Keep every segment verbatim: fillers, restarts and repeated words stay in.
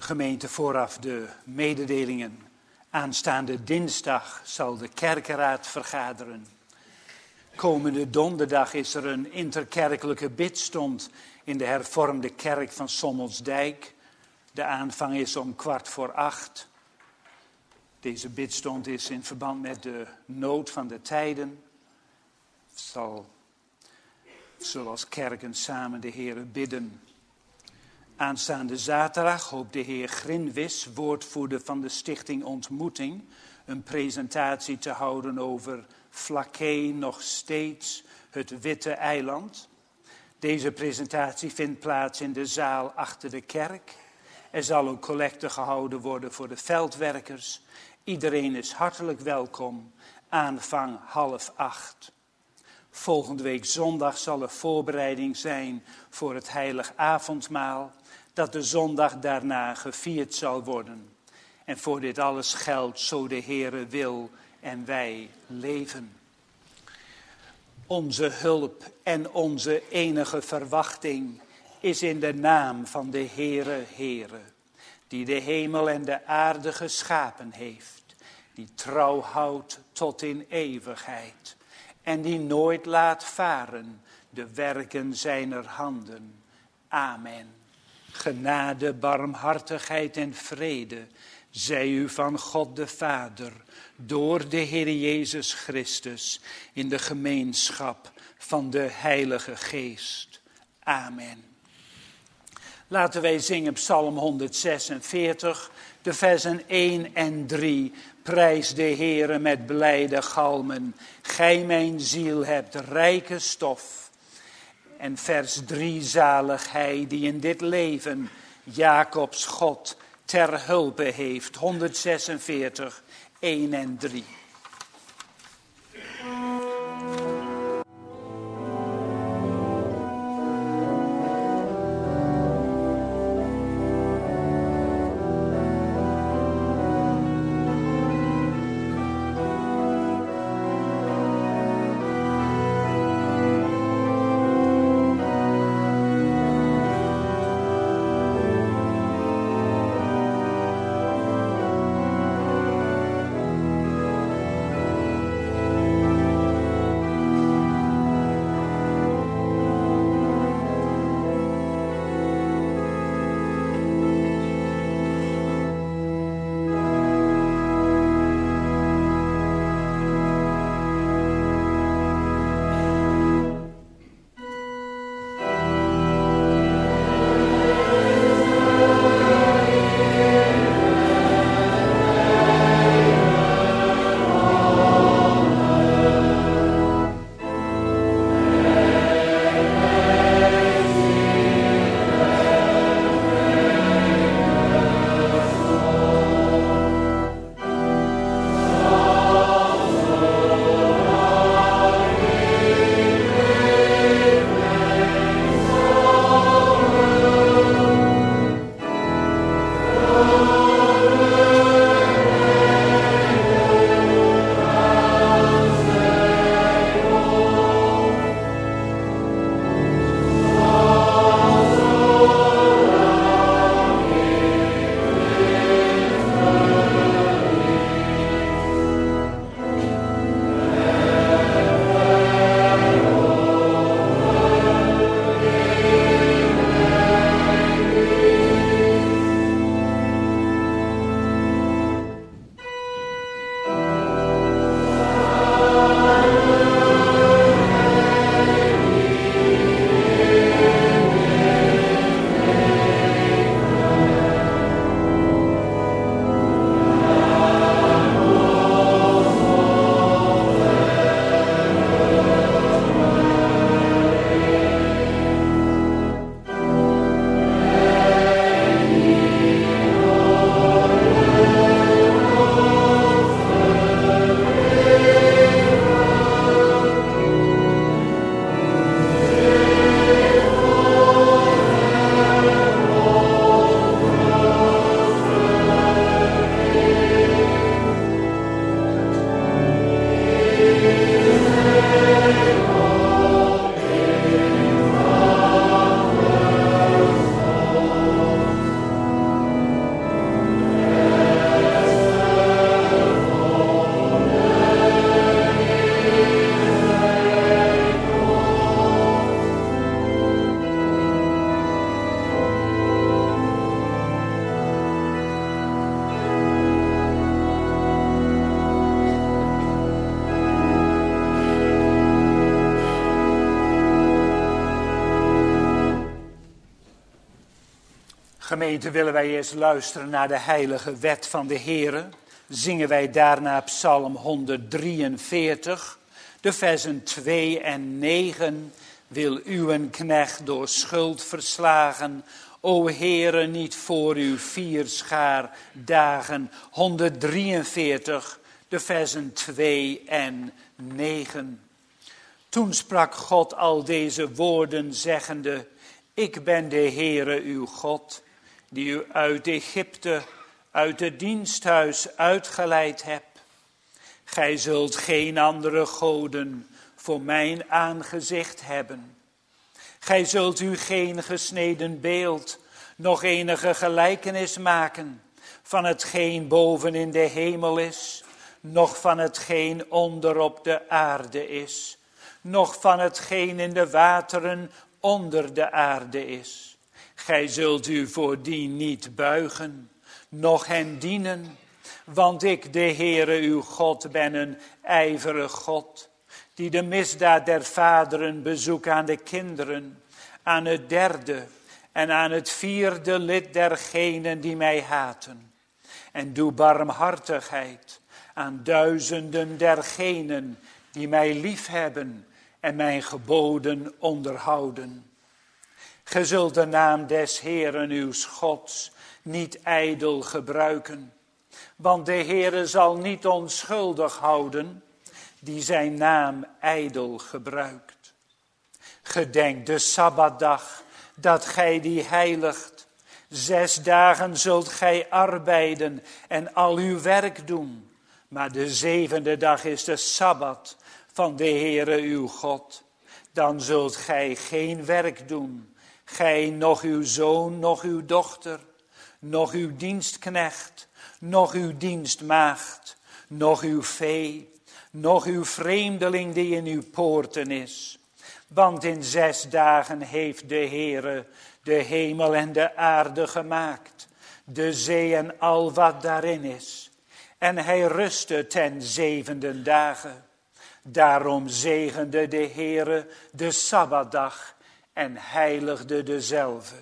Gemeente, vooraf de mededelingen. Aanstaande dinsdag zal de kerkenraad vergaderen. Komende donderdag is er een interkerkelijke bidstond in de hervormde kerk van Sommelsdijk. De aanvang is om kwart voor acht. Deze bidstond is in verband met de nood van de tijden. Zal, zullen als kerken samen de Heere bidden. Aanstaande zaterdag hoopt de heer Grinwis, woordvoerder van de stichting Ontmoeting, een presentatie te houden over Flaké nog steeds, het Witte Eiland. Deze presentatie vindt plaats in de zaal achter de kerk. Er zal een collecte gehouden worden voor de veldwerkers. Iedereen is hartelijk welkom. Aanvang half acht. Volgende week zondag zal er voorbereiding zijn voor het heilig avondmaal, dat de zondag daarna gevierd zal worden. En voor dit alles geldt, zo de Heere wil en wij leven. Onze hulp en onze enige verwachting is in de naam van de Heere, Heere, die de hemel en de aarde geschapen heeft, die trouw houdt tot in eeuwigheid en die nooit laat varen de werken zijner handen. Amen. Genade, barmhartigheid en vrede zij u van God de Vader, door de Heer Jezus Christus, in de gemeenschap van de Heilige Geest. Amen. Laten wij zingen Psalm honderdzesenveertig, de versen één en drie. Prijs de Heere met blijde galmen, gij mijn ziel hebt rijke stof. En vers drie, zalig hij die in dit leven Jacobs God ter hulpe heeft. honderdzesenveertig, één en drie. Gemeente, willen wij eerst luisteren naar de heilige wet van de Heere. Zingen wij daarna Psalm honderddrieënveertig, de versen twee en negen. Wil uw knecht door schuld verslagen, o Heere, niet voor uw vierschaar dagen. honderddrieënveertig, de versen twee en negen. Toen sprak God al deze woorden zeggende: Ik ben de Heere uw God, die u uit Egypte, uit het diensthuis uitgeleid heb. Gij zult geen andere goden voor mijn aangezicht hebben. Gij zult u geen gesneden beeld, nog enige gelijkenis maken van hetgeen boven in de hemel is, noch van hetgeen onder op de aarde is, noch van hetgeen in de wateren onder de aarde is. Gij zult u voor die niet buigen, noch hen dienen, want ik, de Heere uw God, ben een ijverig God, die de misdaad der vaderen bezoekt aan de kinderen, aan het derde en aan het vierde lid dergenen die mij haten. En doe barmhartigheid aan duizenden dergenen die mij liefhebben en mijn geboden onderhouden. Ge zult de naam des Heeren uw Gods niet ijdel gebruiken, want de Heere zal niet onschuldig houden die zijn naam ijdel gebruikt. Gedenk de Sabbatdag, dat gij die heiligt. Zes dagen zult gij arbeiden en al uw werk doen. Maar de zevende dag is de Sabbat van de Heere uw God. Dan zult gij geen werk doen, gij, noch uw zoon, noch uw dochter, noch uw dienstknecht, noch uw dienstmaagd, noch uw vee, noch uw vreemdeling die in uw poorten is. Want in zes dagen heeft de Heere de hemel en de aarde gemaakt, de zee en al wat daarin is. En hij rustte ten zevende dagen. Daarom zegende de Heere de Sabbatdag en heiligde dezelve.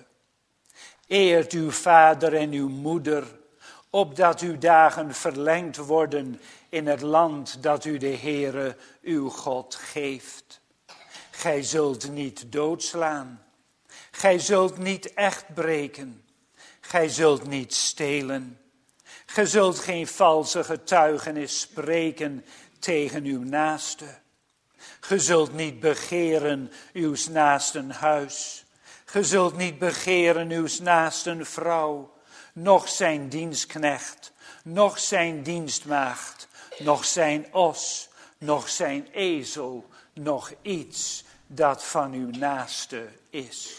Eert uw vader en uw moeder, opdat uw dagen verlengd worden in het land dat u de Heere uw God geeft. Gij zult niet doodslaan. Gij zult niet echt breken. Gij zult niet stelen. Gij zult geen valse getuigenis spreken tegen uw naaste. Gij zult niet begeren uw naasten huis. Gij zult niet begeren uw naasten vrouw, noch zijn dienstknecht, noch zijn dienstmaagd, noch zijn os, noch zijn ezel, noch iets dat van uw naaste is.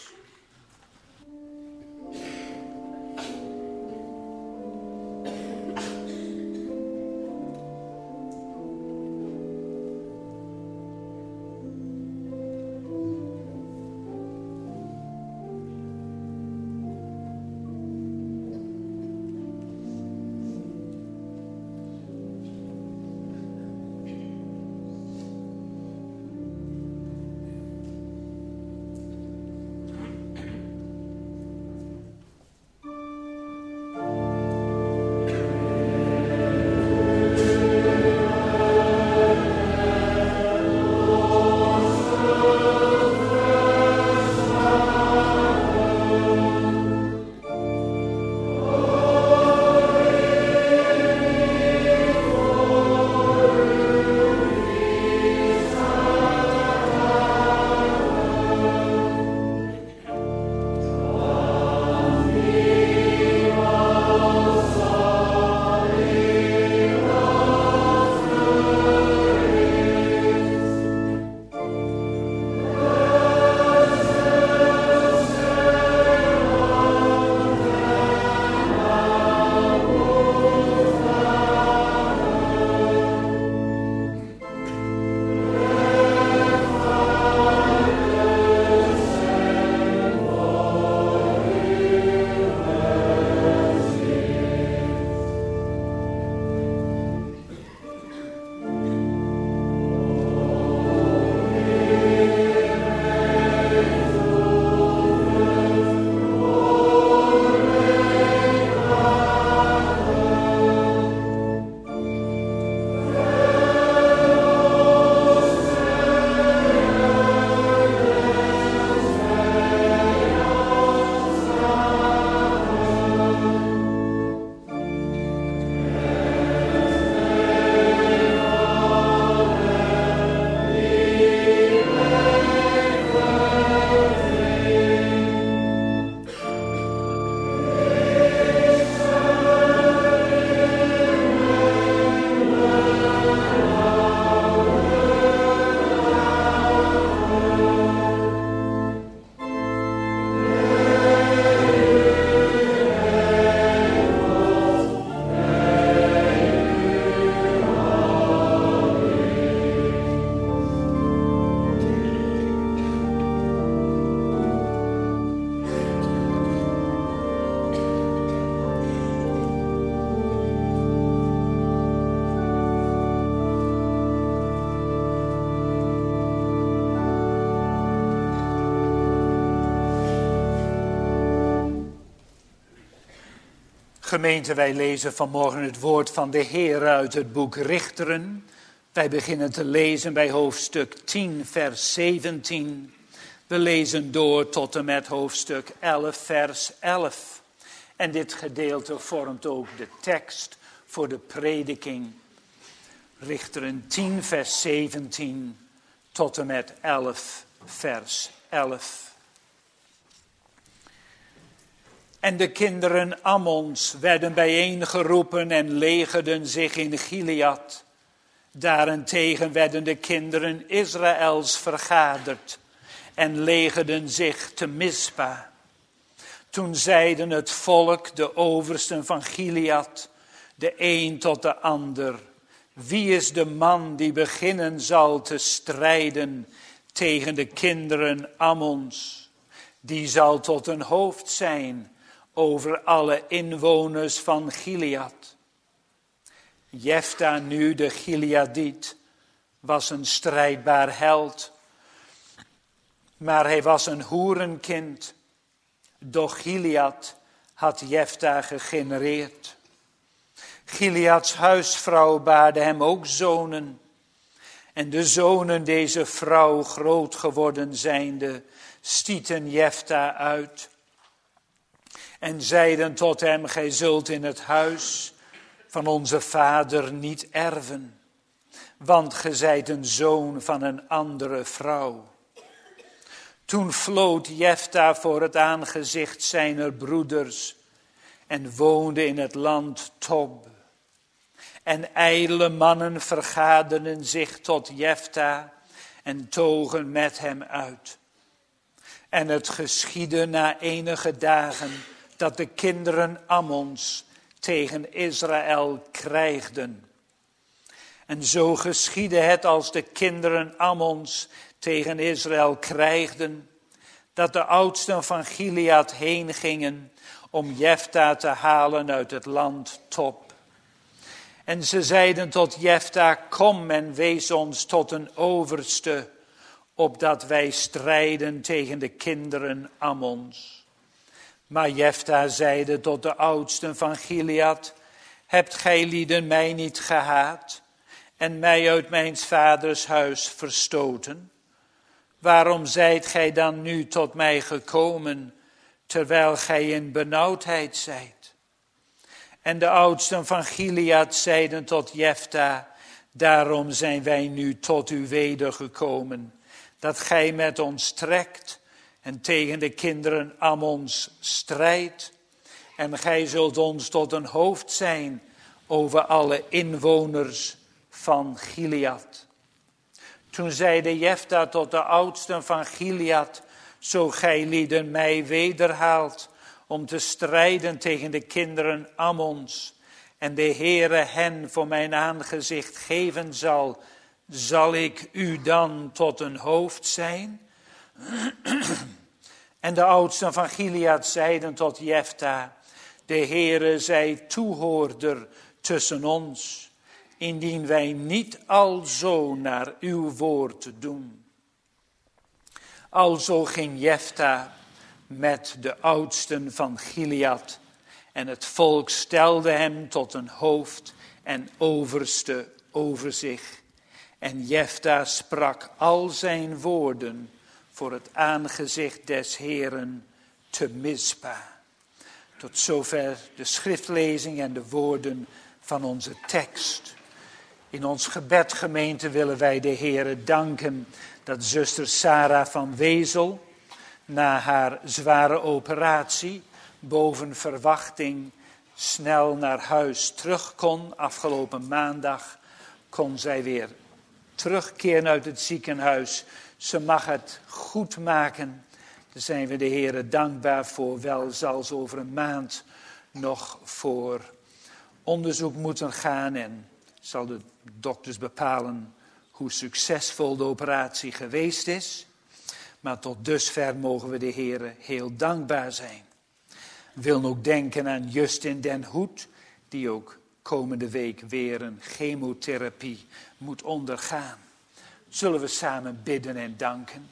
Gemeente, wij lezen vanmorgen het woord van de Heer uit het boek Richteren. Wij beginnen te lezen bij hoofdstuk tien, vers zeventien. We lezen door tot en met hoofdstuk elf, vers elf. En dit gedeelte vormt ook de tekst voor de prediking. Richteren tien, vers zeventien tot en met elf, vers elf. En de kinderen Ammons werden bijeengeroepen en legerden zich in Gilead. Daarentegen werden de kinderen Israëls vergaderd en legerden zich te Mispa. Toen zeiden het volk, de oversten van Gilead, de een tot de ander: wie is de man die beginnen zal te strijden tegen de kinderen Ammons? Die zal tot een hoofd zijn over alle inwoners van Gilead. Jefta nu, de Gileadiet, was een strijdbaar held, maar hij was een hoerenkind. Doch Gilead had Jefta gegenereerd. Gileads huisvrouw baarde hem ook zonen. En de zonen deze vrouw groot geworden zijnde, stieten Jefta uit. En zeiden tot hem: gij zult in het huis van onze vader niet erven, want gij zijt een zoon van een andere vrouw. Toen floot Jefta voor het aangezicht zijner broeders en woonde in het land Tob. En ijdele mannen vergaderden zich tot Jefta en togen met hem uit. En het geschiedde na enige dagen dat de kinderen Ammons tegen Israël krijgden. En zo geschiedde het als de kinderen Ammons tegen Israël krijgden, dat de oudsten van Gilead heen gingen om Jefta te halen uit het land Tob. En ze zeiden tot Jefta: kom en wees ons tot een overste, opdat wij strijden tegen de kinderen Ammons. Maar Jefta zeide tot de oudsten van Gilead: hebt gij lieden mij niet gehaat en mij uit mijn vaders huis verstoten? Waarom zijt gij dan nu tot mij gekomen, terwijl gij in benauwdheid zijt? En de oudsten van Gilead zeiden tot Jefta: daarom zijn wij nu tot u wedergekomen, dat gij met ons trekt en tegen de kinderen Ammons strijdt. En gij zult ons tot een hoofd zijn over alle inwoners van Gilead. Toen zeide Jefta tot de oudsten van Gilead: zo gij lieden mij wederhaalt om te strijden tegen de kinderen Ammons, en de Heere hen voor mijn aangezicht geven zal, zal ik u dan tot een hoofd zijn? En de oudsten van Gilead zeiden tot Jefta: de Heere zij toehoorder tussen ons, indien wij niet alzo naar uw woord doen. Alzo ging Jefta met de oudsten van Gilead, en het volk stelde hem tot een hoofd en overste over zich. En Jefta sprak al zijn woorden voor het aangezicht des Heeren te Mispa. Tot zover de schriftlezing en de woorden van onze tekst. In ons gebed, gemeente, willen wij de Heere danken dat zuster Sarah van Wezel na haar zware operatie boven verwachting snel naar huis terug kon. Afgelopen maandag kon zij weer terugkeren uit het ziekenhuis. Ze mag het goed maken. Daar zijn we de Heere dankbaar voor. Wel zal ze over een maand nog voor onderzoek moeten gaan en zal de dokters bepalen hoe succesvol de operatie geweest is. Maar tot dusver mogen we de Heere heel dankbaar zijn. We willen ook denken aan Justin den Hoed, die ook komende week weer een chemotherapie moet ondergaan. Zullen we samen bidden en danken?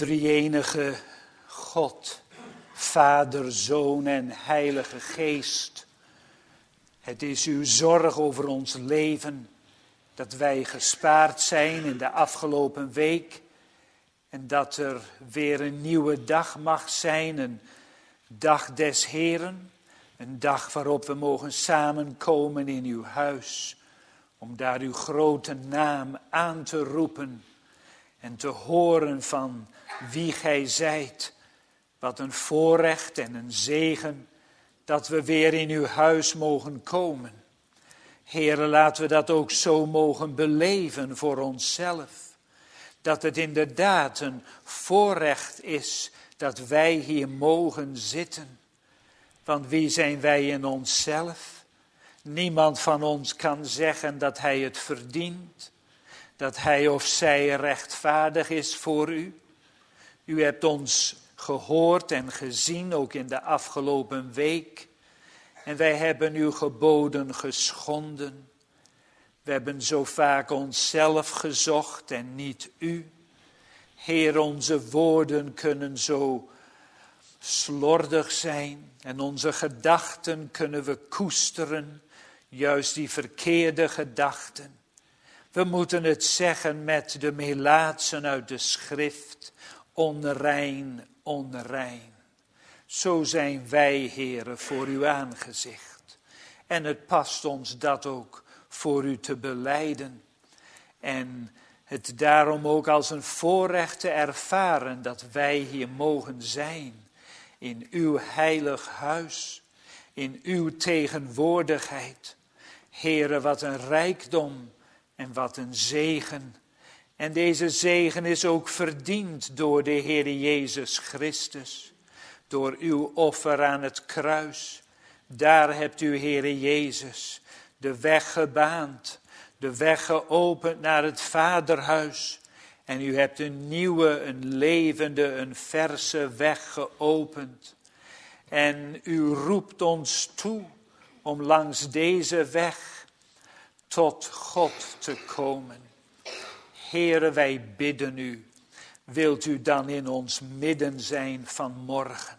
Drie-enige God, Vader, Zoon en Heilige Geest. Het is uw zorg over ons leven dat wij gespaard zijn in de afgelopen week en dat er weer een nieuwe dag mag zijn, een dag des Heren, een dag waarop we mogen samenkomen in uw huis, om daar uw grote naam aan te roepen en te horen van wie gij zijt. Wat een voorrecht en een zegen dat we weer in uw huis mogen komen. Heere, laten we dat ook zo mogen beleven voor onszelf. Dat het inderdaad een voorrecht is dat wij hier mogen zitten. Want wie zijn wij in onszelf? Niemand van ons kan zeggen dat hij het verdient. Dat hij of zij rechtvaardig is voor u. U hebt ons gehoord en gezien, ook in de afgelopen week. En wij hebben uw geboden geschonden. We hebben zo vaak onszelf gezocht en niet u. Heer, onze woorden kunnen zo slordig zijn. En onze gedachten kunnen we koesteren. Juist die verkeerde gedachten. We moeten het zeggen met de melaatsen uit de schrift. Onrein, onrein. Zo zijn wij, Heere, voor uw aangezicht. En het past ons dat ook voor u te belijden. En het daarom ook als een voorrecht te ervaren dat wij hier mogen zijn. In uw heilig huis. In uw tegenwoordigheid. Heere, wat een rijkdom en wat een zegen. En deze zegen is ook verdiend door de Heer Jezus Christus. Door uw offer aan het kruis. Daar hebt u, Heer Jezus, de weg gebaand. De weg geopend naar het Vaderhuis. En u hebt een nieuwe, een levende, een verse weg geopend. En u roept ons toe om langs deze weg tot God te komen. Heere, wij bidden u, wilt u dan in ons midden zijn vanmorgen?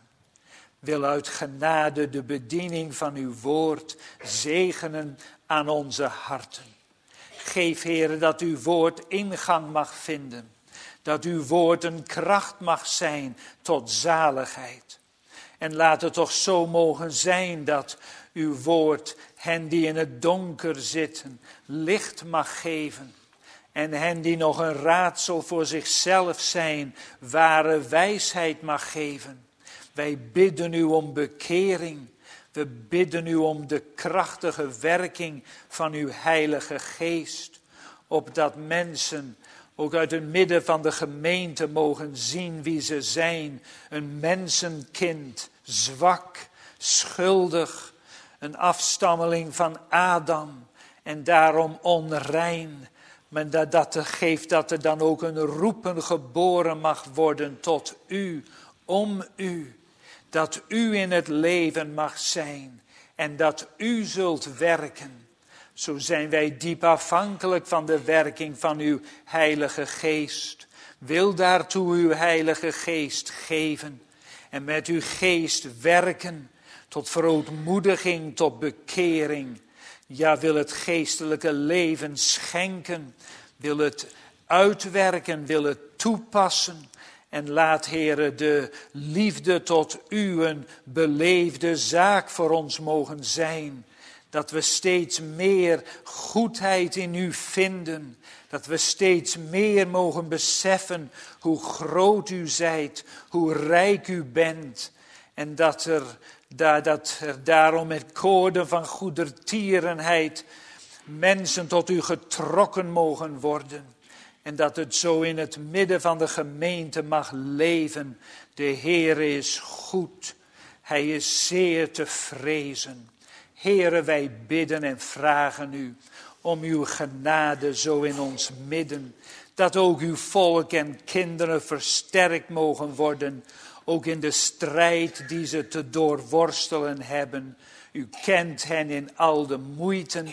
Wil uit genade de bediening van uw woord zegenen aan onze harten. Geef, Heere, dat uw woord ingang mag vinden. Dat uw woord een kracht mag zijn tot zaligheid. En laat het toch zo mogen zijn dat uw woord hen die in het donker zitten licht mag geven. En hen die nog een raadsel voor zichzelf zijn, ware wijsheid mag geven. Wij bidden u om bekering. We bidden u om de krachtige werking van uw Heilige Geest. Opdat mensen ook uit het midden van de gemeente mogen zien wie ze zijn. Een mensenkind, zwak, schuldig, een afstammeling van Adam en daarom onrein. Maar dat, dat geeft dat er dan ook een roepen geboren mag worden tot u, om u. Dat u in het leven mag zijn en dat u zult werken. Zo zijn wij diep afhankelijk van de werking van uw Heilige Geest. Wil daartoe uw Heilige Geest geven en met uw geest werken tot verootmoediging, tot bekering. Ja, wil het geestelijke leven schenken, wil het uitwerken, wil het toepassen. En laat, Heere, de liefde tot u een beleefde zaak voor ons mogen zijn. Dat we steeds meer goedheid in u vinden. Dat we steeds meer mogen beseffen hoe groot u zijt, hoe rijk u bent. En dat er, dat er daarom met koorden van goedertierenheid mensen tot u getrokken mogen worden. En dat het zo in het midden van de gemeente mag leven. De Heere is goed. Hij is zeer te vrezen. Heere, wij bidden en vragen u om uw genade zo in ons midden. Dat ook uw volk en kinderen versterkt mogen worden. Ook in de strijd die ze te doorworstelen hebben. U kent hen in al de moeiten.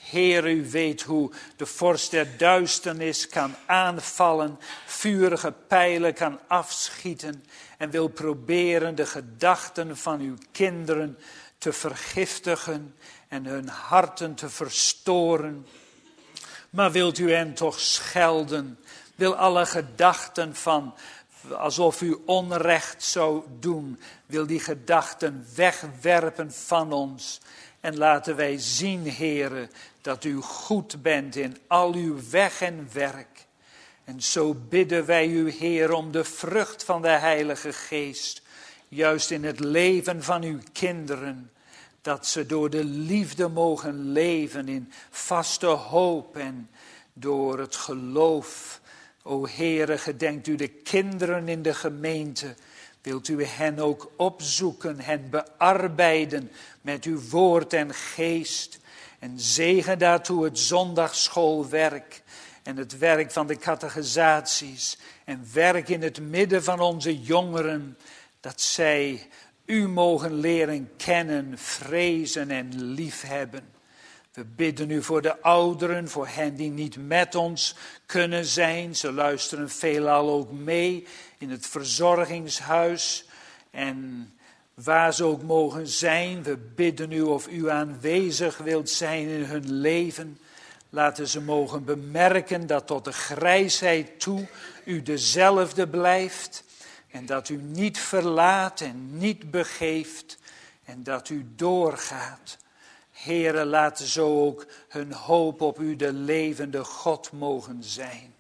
Heer, u weet hoe de vorst der duisternis kan aanvallen, vurige pijlen kan afschieten en wil proberen de gedachten van uw kinderen te vergiftigen en hun harten te verstoren. Maar wilt u hen toch schelden? Wil alle gedachten van alsof u onrecht zou doen, wil die gedachten wegwerpen van ons. En laten wij zien, Heere, dat u goed bent in al uw weg en werk. En zo bidden wij u, Heer, om de vrucht van de Heilige Geest, juist in het leven van uw kinderen, dat ze door de liefde mogen leven in vaste hoop en door het geloof. O Heere, gedenkt u de kinderen in de gemeente. Wilt u hen ook opzoeken, hen bearbeiden met uw woord en geest. En zegen daartoe het zondagsschoolwerk en het werk van de catechisaties. En werk in het midden van onze jongeren, dat zij u mogen leren kennen, vrezen en liefhebben. We bidden u voor de ouderen, voor hen die niet met ons kunnen zijn. Ze luisteren veelal ook mee in het verzorgingshuis. En waar ze ook mogen zijn, we bidden u of u aanwezig wilt zijn in hun leven. Laten ze mogen bemerken dat tot de grijsheid toe u dezelfde blijft. En dat u niet verlaat en niet begeeft. En dat u doorgaat. Heere, laten zo ook hun hoop op u, de levende God, mogen zijn.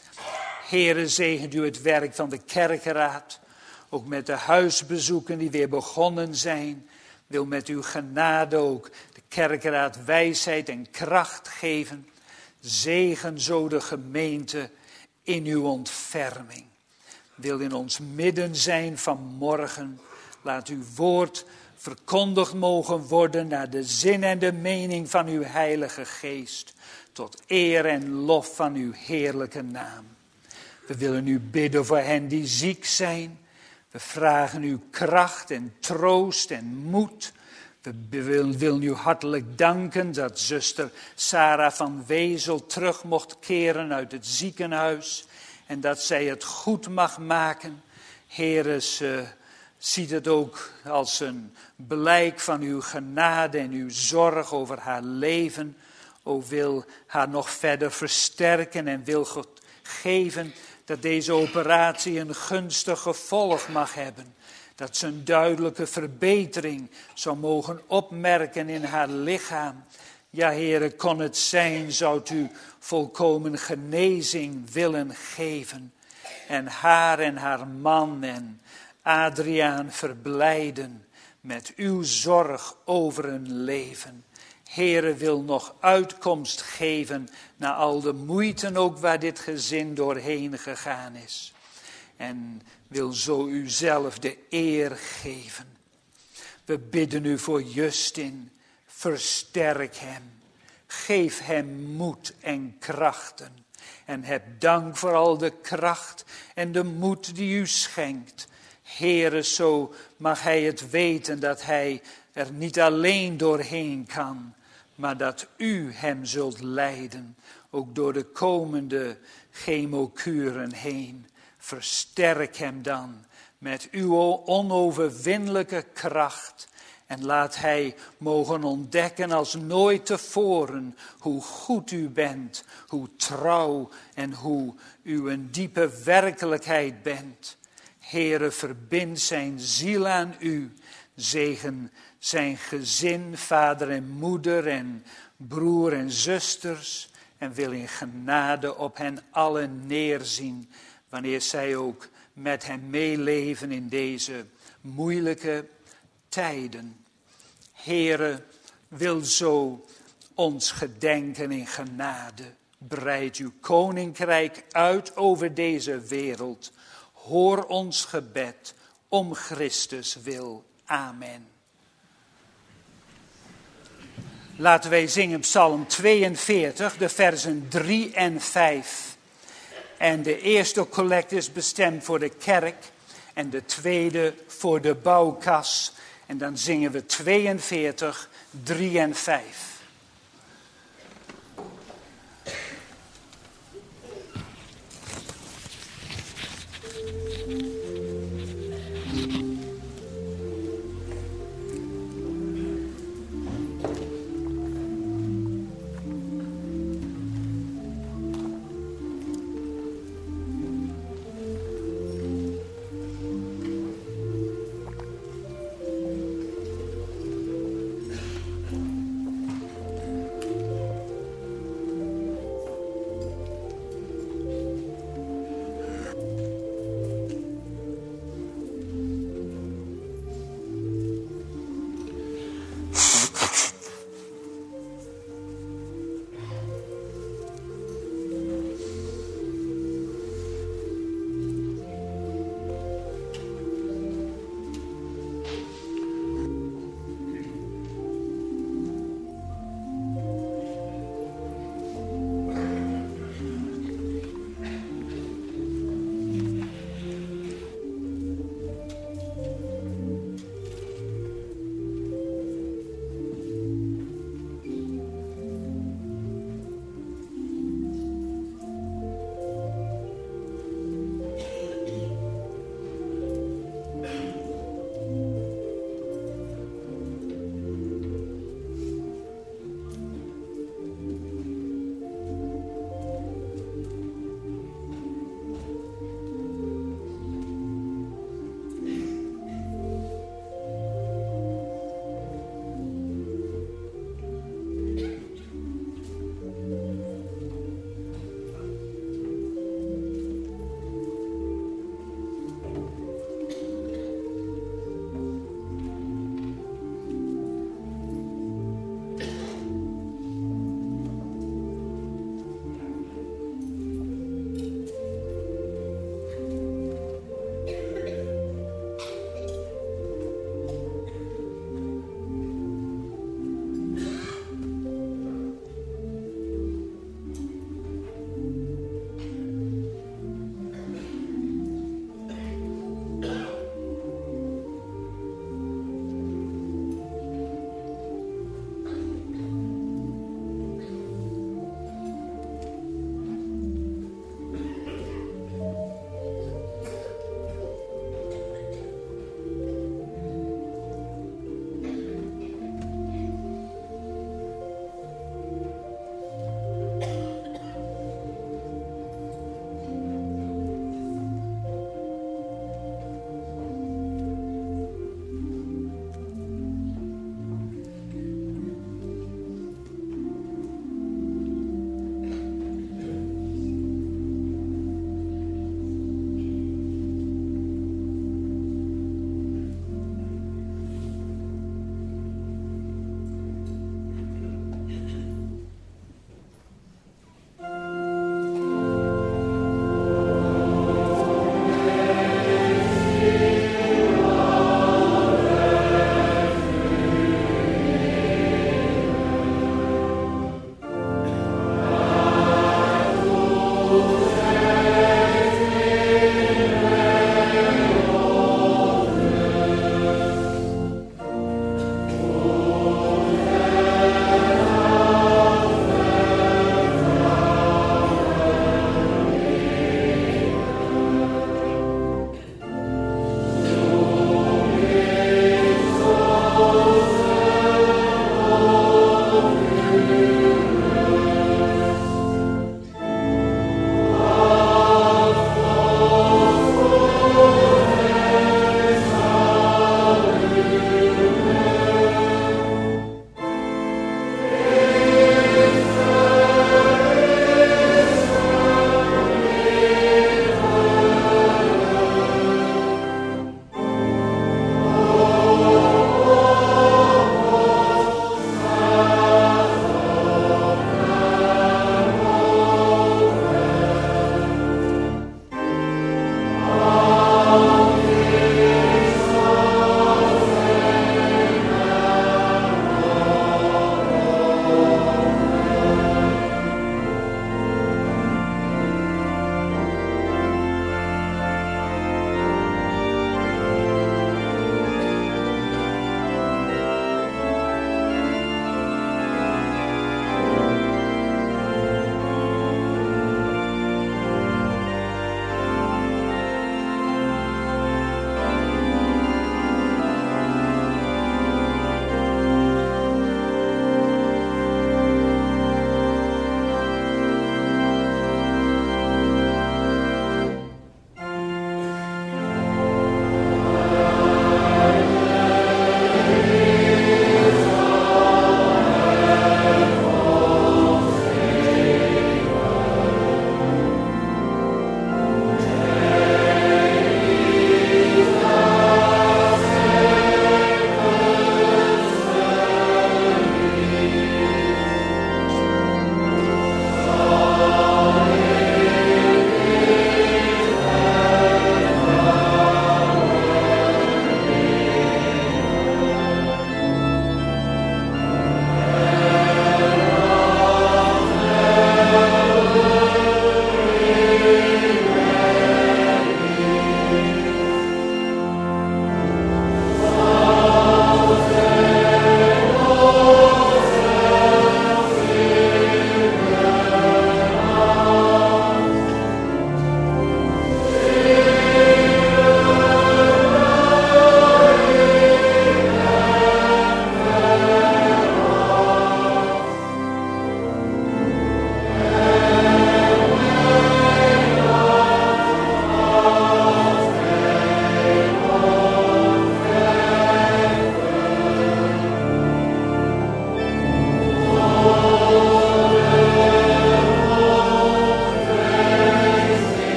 Heere, zegent u het werk van de kerkenraad. Ook met de huisbezoeken die weer begonnen zijn. Wil met uw genade ook de kerkenraad wijsheid en kracht geven. Zegen zo de gemeente in uw ontferming. Wil in ons midden zijn vanmorgen. Laat uw woord verkondigd mogen worden naar de zin en de mening van uw Heilige Geest. Tot eer en lof van uw heerlijke naam. We willen u bidden voor hen die ziek zijn. We vragen uw kracht en troost en moed. We willen u hartelijk danken dat zuster Sarah van Wezel terug mocht keren uit het ziekenhuis. En dat zij het goed mag maken. Heere, ze ziet het ook als een blijk van uw genade en uw zorg over haar leven. O, wil haar nog verder versterken en wil God geven dat deze operatie een gunstig gevolg mag hebben. Dat ze een duidelijke verbetering zou mogen opmerken in haar lichaam. Ja, Heere, kon het zijn, zou u volkomen genezing willen geven. En haar en haar man en Adriaan verblijden met uw zorg over hun leven. Heere, wil nog uitkomst geven na al de moeite ook waar dit gezin doorheen gegaan is. En wil zo u zelf de eer geven. We bidden u voor Justin, versterk hem. Geef hem moed en krachten. En heb dank voor al de kracht en de moed die u schenkt. Heere, zo mag hij het weten dat hij er niet alleen doorheen kan, maar dat u hem zult leiden, ook door de komende chemokuren heen. Versterk hem dan met uw onoverwinnelijke kracht. En laat hij mogen ontdekken als nooit tevoren hoe goed u bent, hoe trouw en hoe u een diepe werkelijkheid bent. Heere, verbind zijn ziel aan u. Zegen zijn gezin, vader en moeder en broer en zusters. En wil in genade op hen allen neerzien, wanneer zij ook met hem meeleven in deze moeilijke tijden. Heere, wil zo ons gedenken in genade. Breid uw koninkrijk uit over deze wereld. Hoor ons gebed om Christus wil. Amen. Laten wij zingen Psalm tweeënveertig, de versen drie en vijf. En de eerste collect is bestemd voor de kerk en de tweede voor de bouwkas. En dan zingen we tweeënveertig, drie en vijf.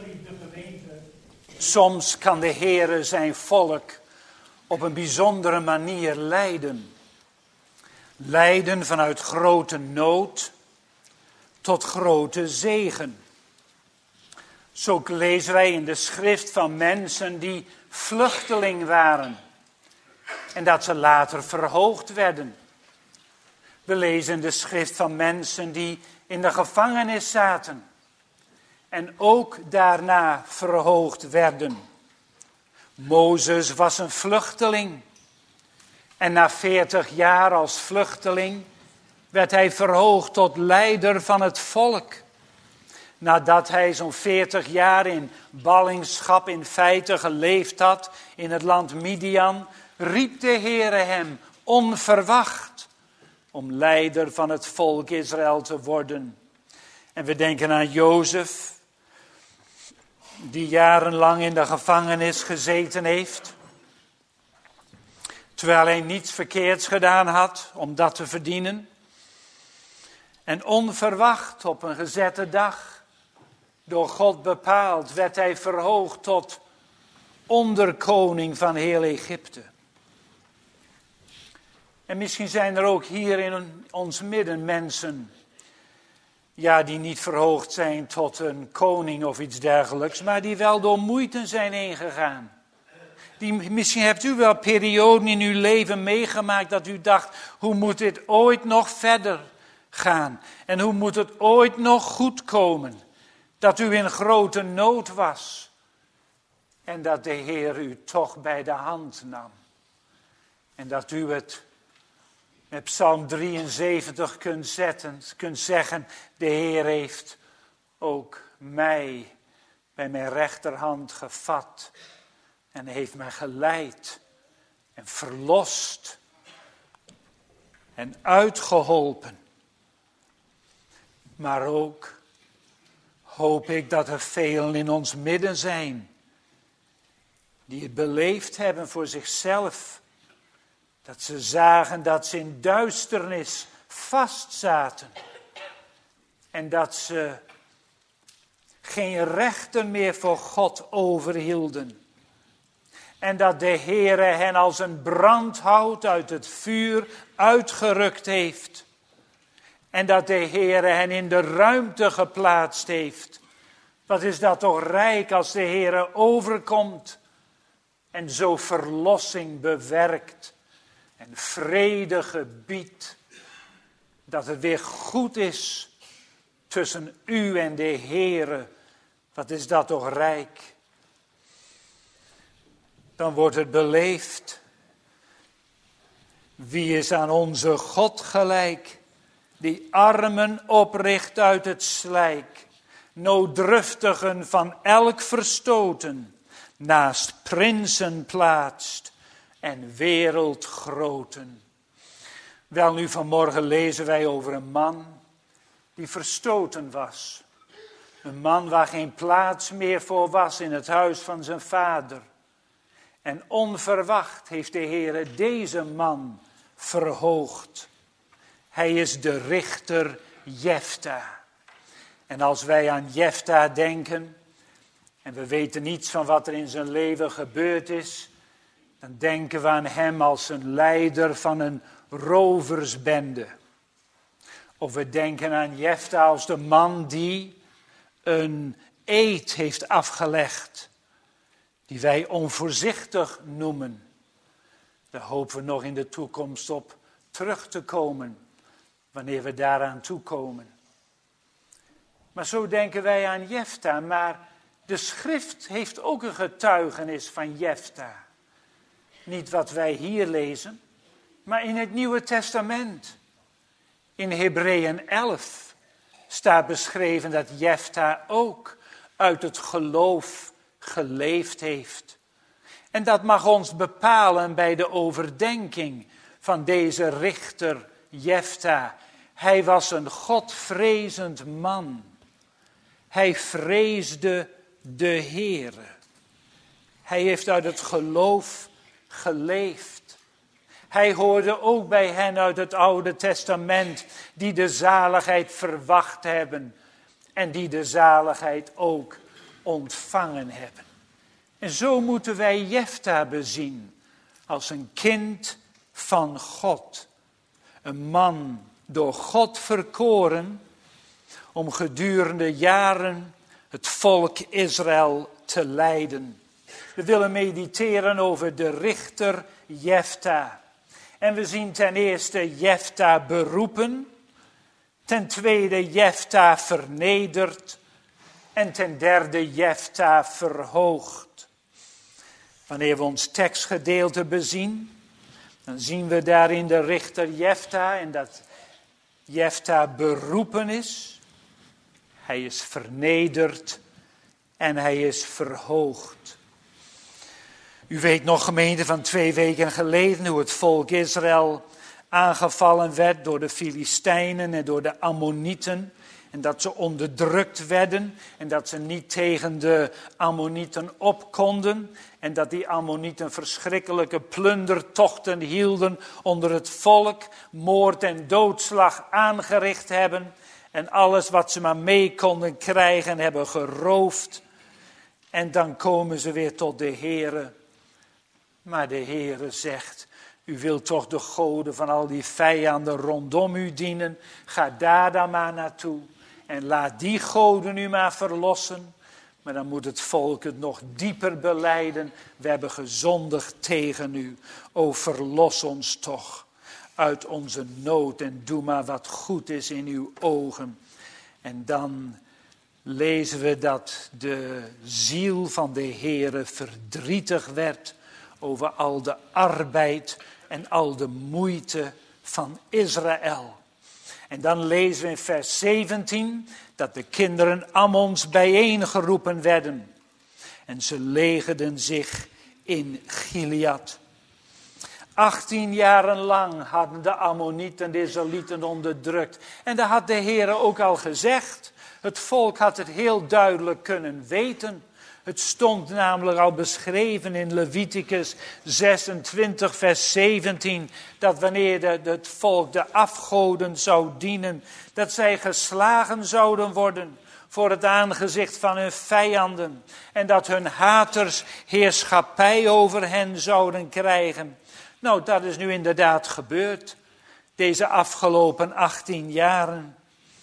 Geliefde gemeente, soms kan de Heere zijn volk op een bijzondere manier leiden. Leiden vanuit grote nood tot grote zegen. Zo lezen wij in de schrift van mensen die vluchteling waren en dat ze later verhoogd werden. We lezen in de schrift van mensen die in de gevangenis zaten en ook daarna verhoogd werden. Mozes was een vluchteling en na veertig jaar als vluchteling werd hij verhoogd tot leider van het volk. Nadat hij zo'n veertig jaar in ballingschap in feite geleefd had in het land Midian, riep de Heere hem onverwacht om leider van het volk Israël te worden. En we denken aan Jozef, die jarenlang in de gevangenis gezeten heeft, terwijl hij niets verkeerds gedaan had om dat te verdienen. En onverwacht op een gezette dag, door God bepaald, werd hij verhoogd tot onderkoning van heel Egypte. En misschien zijn er ook hier in ons midden mensen, ja, die niet verhoogd zijn tot een koning of iets dergelijks, maar die wel door moeite zijn ingegaan. Die, misschien hebt u wel perioden in uw leven meegemaakt dat u dacht, hoe moet dit ooit nog verder gaan? En hoe moet het ooit nog goed komen? Dat u in grote nood was en dat de Heer u toch bij de hand nam. En dat u het met Psalm drieënzeventig kunt, zetten, kunt zeggen, de Heer heeft ook mij bij mijn rechterhand gevat en heeft mij geleid en verlost en uitgeholpen. Maar ook hoop ik dat er velen in ons midden zijn die het beleefd hebben voor zichzelf. Dat ze zagen dat ze in duisternis vastzaten. En dat ze geen rechten meer voor God overhielden. En dat de Heere hen als een brandhout uit het vuur uitgerukt heeft. En dat de Heere hen in de ruimte geplaatst heeft. Wat is dat toch rijk als de Heere overkomt en zo verlossing bewerkt en vrede gebiedt. Dat het weer goed is tussen u en de Heere. Wat is dat toch rijk. Dan wordt het beleefd. Wie is aan onze God gelijk? Die armen opricht uit het slijk, nooddruftigen van elk verstoten, naast prinsen plaatst en wereldgroten. Wel nu vanmorgen lezen wij over een man die verstoten was. Een man waar geen plaats meer voor was in het huis van zijn vader. En onverwacht heeft de Heere deze man verhoogd. Hij is de richter Jefta. En als wij aan Jefta denken, en we weten niets van wat er in zijn leven gebeurd is, dan denken we aan hem als een leider van een roversbende. Of we denken aan Jefta als de man die een eed heeft afgelegd, die wij onvoorzichtig noemen. Daar hopen we nog in de toekomst op terug te komen, wanneer we daaraan toekomen. Maar zo denken wij aan Jefta, maar de schrift heeft ook een getuigenis van Jefta. Niet wat wij hier lezen, maar in het Nieuwe Testament. In Hebreeën elf staat beschreven dat Jefta ook uit het geloof geleefd heeft. En dat mag ons bepalen bij de overdenking van deze richter Jefta. Hij was een godvrezend man. Hij vreesde de Heere. Hij heeft uit het geloof geleefd. Hij hoorde ook bij hen uit het Oude Testament die de zaligheid verwacht hebben. En die de zaligheid ook ontvangen hebben. En zo moeten wij Jefta bezien als een kind van God. Een man door God verkoren om gedurende jaren het volk Israël te leiden. We willen mediteren over de richter Jefta. En we zien ten eerste Jefta beroepen. Ten tweede Jefta vernederd. En ten derde Jefta verhoogd. Wanneer we ons tekstgedeelte bezien, dan zien we daarin de richter Jefta en dat Jefta beroepen is. Hij is vernederd en hij is verhoogd. U weet nog, gemeente, van twee weken geleden hoe het volk Israël aangevallen werd door de Filistijnen en door de Ammonieten. En dat ze onderdrukt werden en dat ze niet tegen de Ammonieten op konden. En dat die Ammonieten verschrikkelijke plundertochten hielden onder het volk. Moord en doodslag aangericht hebben. En alles wat ze maar mee konden krijgen hebben geroofd. En dan komen ze weer tot de Heere. Maar de Heere zegt, u wilt toch de goden van al die vijanden rondom u dienen. Ga daar dan maar naartoe. En laat die goden u maar verlossen. Maar dan moet het volk het nog dieper belijden. We hebben gezondigd tegen u. O, verlos ons toch uit onze nood. En doe maar wat goed is in uw ogen. En dan lezen we dat de ziel van de Heere verdrietig werd over al de arbeid en al de moeite van Israël. En dan lezen we in vers zeventien dat de kinderen Ammons bijeengeroepen werden. En ze legerden zich in Gilead. Achttien jaren lang hadden de Ammonieten de Israëlieten onderdrukt. En dat had de Heere ook al gezegd. Het volk had het heel duidelijk kunnen weten. Het stond namelijk al beschreven in Leviticus zesentwintig vers zeventien. Dat wanneer de, het volk de afgoden zou dienen. Dat zij geslagen zouden worden voor het aangezicht van hun vijanden. En dat hun haters heerschappij over hen zouden krijgen. Nou, dat is nu inderdaad gebeurd. Deze afgelopen achttien jaren.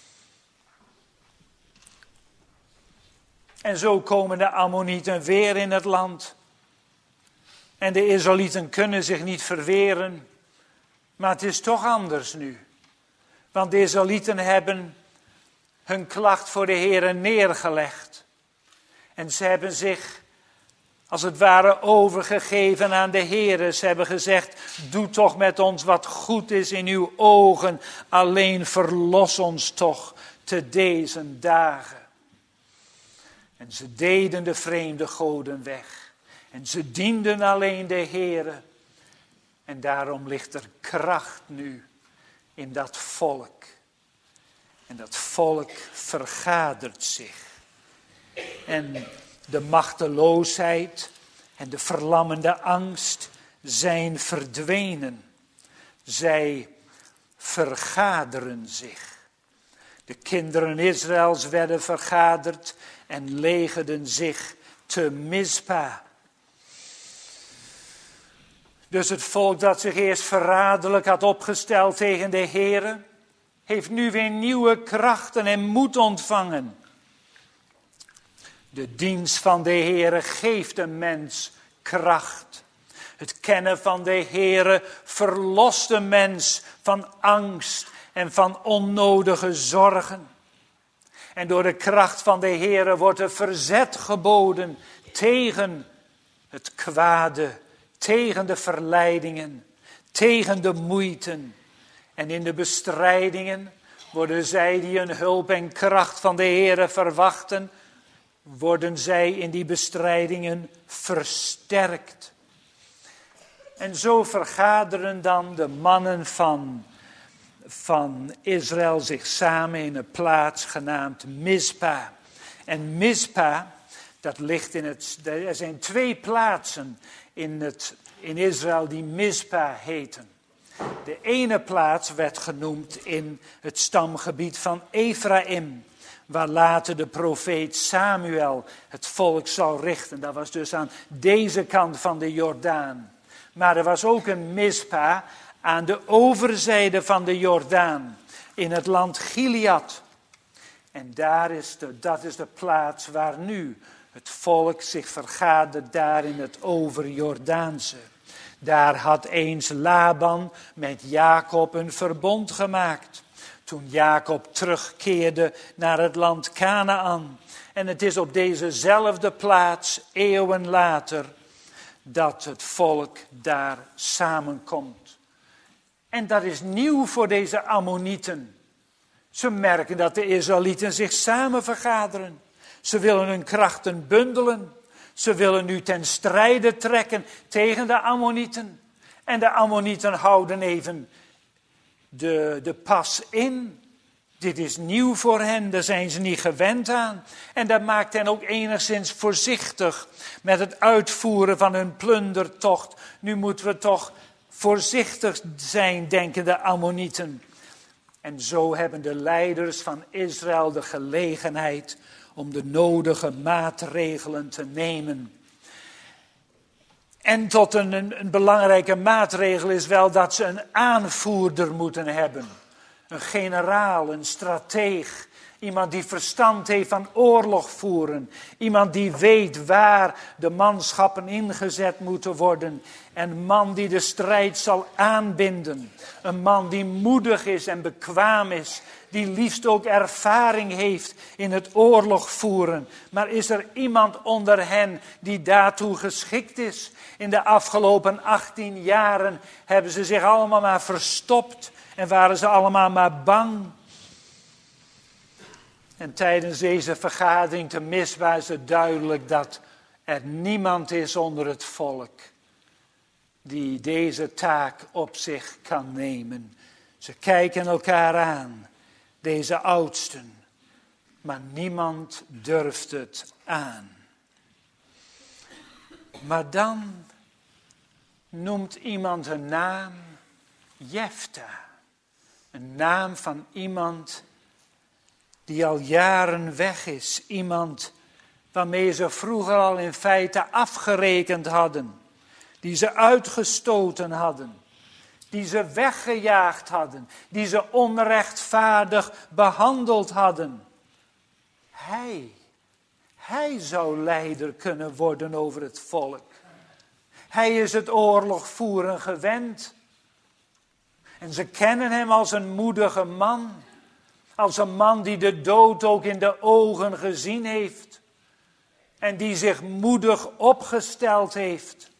En zo komen de Ammonieten weer in het land. En de Israëlieten kunnen zich niet verweren. Maar het is toch anders nu. Want de Israëlieten hebben hun klacht voor de Heere neergelegd. En ze hebben zich als het ware overgegeven aan de Heere. Ze hebben gezegd, doe toch met ons wat goed is in uw ogen. Alleen verlos ons toch te deze dagen. En ze deden de vreemde goden weg. En ze dienden alleen de Heere. En daarom ligt er kracht nu in dat volk. En dat volk vergadert zich. En de machteloosheid en de verlammende angst zijn verdwenen. Zij vergaderen zich. De kinderen Israëls werden vergaderd en legerden zich te Mispa. Dus het volk dat zich eerst verraderlijk had opgesteld tegen de Heere, heeft nu weer nieuwe krachten en moed ontvangen. De dienst van de Heere geeft een mens kracht. Het kennen van de Heere verlost de mens van angst en van onnodige zorgen. En door de kracht van de Heere wordt er verzet geboden tegen het kwade, tegen de verleidingen, tegen de moeiten. En in de bestrijdingen worden zij die een hulp en kracht van de Heere verwachten, worden zij in die bestrijdingen versterkt. En zo vergaderen dan de mannen van, van Israël zich samen in een plaats genaamd Mispa. En Mispa, dat ligt in het, er zijn twee plaatsen in, het, in Israël die Mispa heten. De ene plaats werd genoemd in het stamgebied van Ephraim, waar later de profeet Samuel het volk zou richten. Dat was dus aan deze kant van de Jordaan. Maar er was ook een Mispa aan de overzijde van de Jordaan, in het land Gilead. En daar is de, dat is de plaats waar nu het volk zich vergadert, daar in het overjordaanse. Daar had eens Laban met Jacob een verbond gemaakt, toen Jacob terugkeerde naar het land Kanaan. En het is op dezezelfde plaats, eeuwen later, dat het volk daar samenkomt. En dat is nieuw voor deze Ammonieten. Ze merken dat de Israëlieten zich samen vergaderen. Ze willen hun krachten bundelen. Ze willen nu ten strijde trekken tegen de Ammonieten. En de Ammonieten houden even de, de pas in. Dit is nieuw voor hen, daar zijn ze niet gewend aan. En dat maakt hen ook enigszins voorzichtig met het uitvoeren van hun plundertocht. Nu moeten we toch voorzichtig zijn, denken de Ammonieten. En zo hebben de leiders van Israël de gelegenheid om de nodige maatregelen te nemen. En tot een, een, een belangrijke maatregel is wel dat ze een aanvoerder moeten hebben. Een generaal, een strateeg. Iemand die verstand heeft van oorlog voeren. Iemand die weet waar de manschappen ingezet moeten worden. Een man die de strijd zal aanbinden. Een man die moedig is en bekwaam is. Die liefst ook ervaring heeft in het oorlog voeren. Maar is er iemand onder hen die daartoe geschikt is? In de afgelopen achttien jaren hebben ze zich allemaal maar verstopt. En waren ze allemaal maar bang. En tijdens deze vergadering te Mispa is het duidelijk dat er niemand is onder het volk die deze taak op zich kan nemen. Ze kijken elkaar aan, deze oudsten, maar niemand durft het aan. Maar dan noemt iemand een naam, Jefta. Een naam van iemand die al jaren weg is. Iemand waarmee ze vroeger al in feite afgerekend hadden. Die ze uitgestoten hadden. Die ze weggejaagd hadden. Die ze onrechtvaardig behandeld hadden. Hij, hij zou leider kunnen worden over het volk. Hij is het oorlogvoeren gewend. En ze kennen hem als een moedige man. Als een man die de dood ook in de ogen gezien heeft. En die zich moedig opgesteld heeft.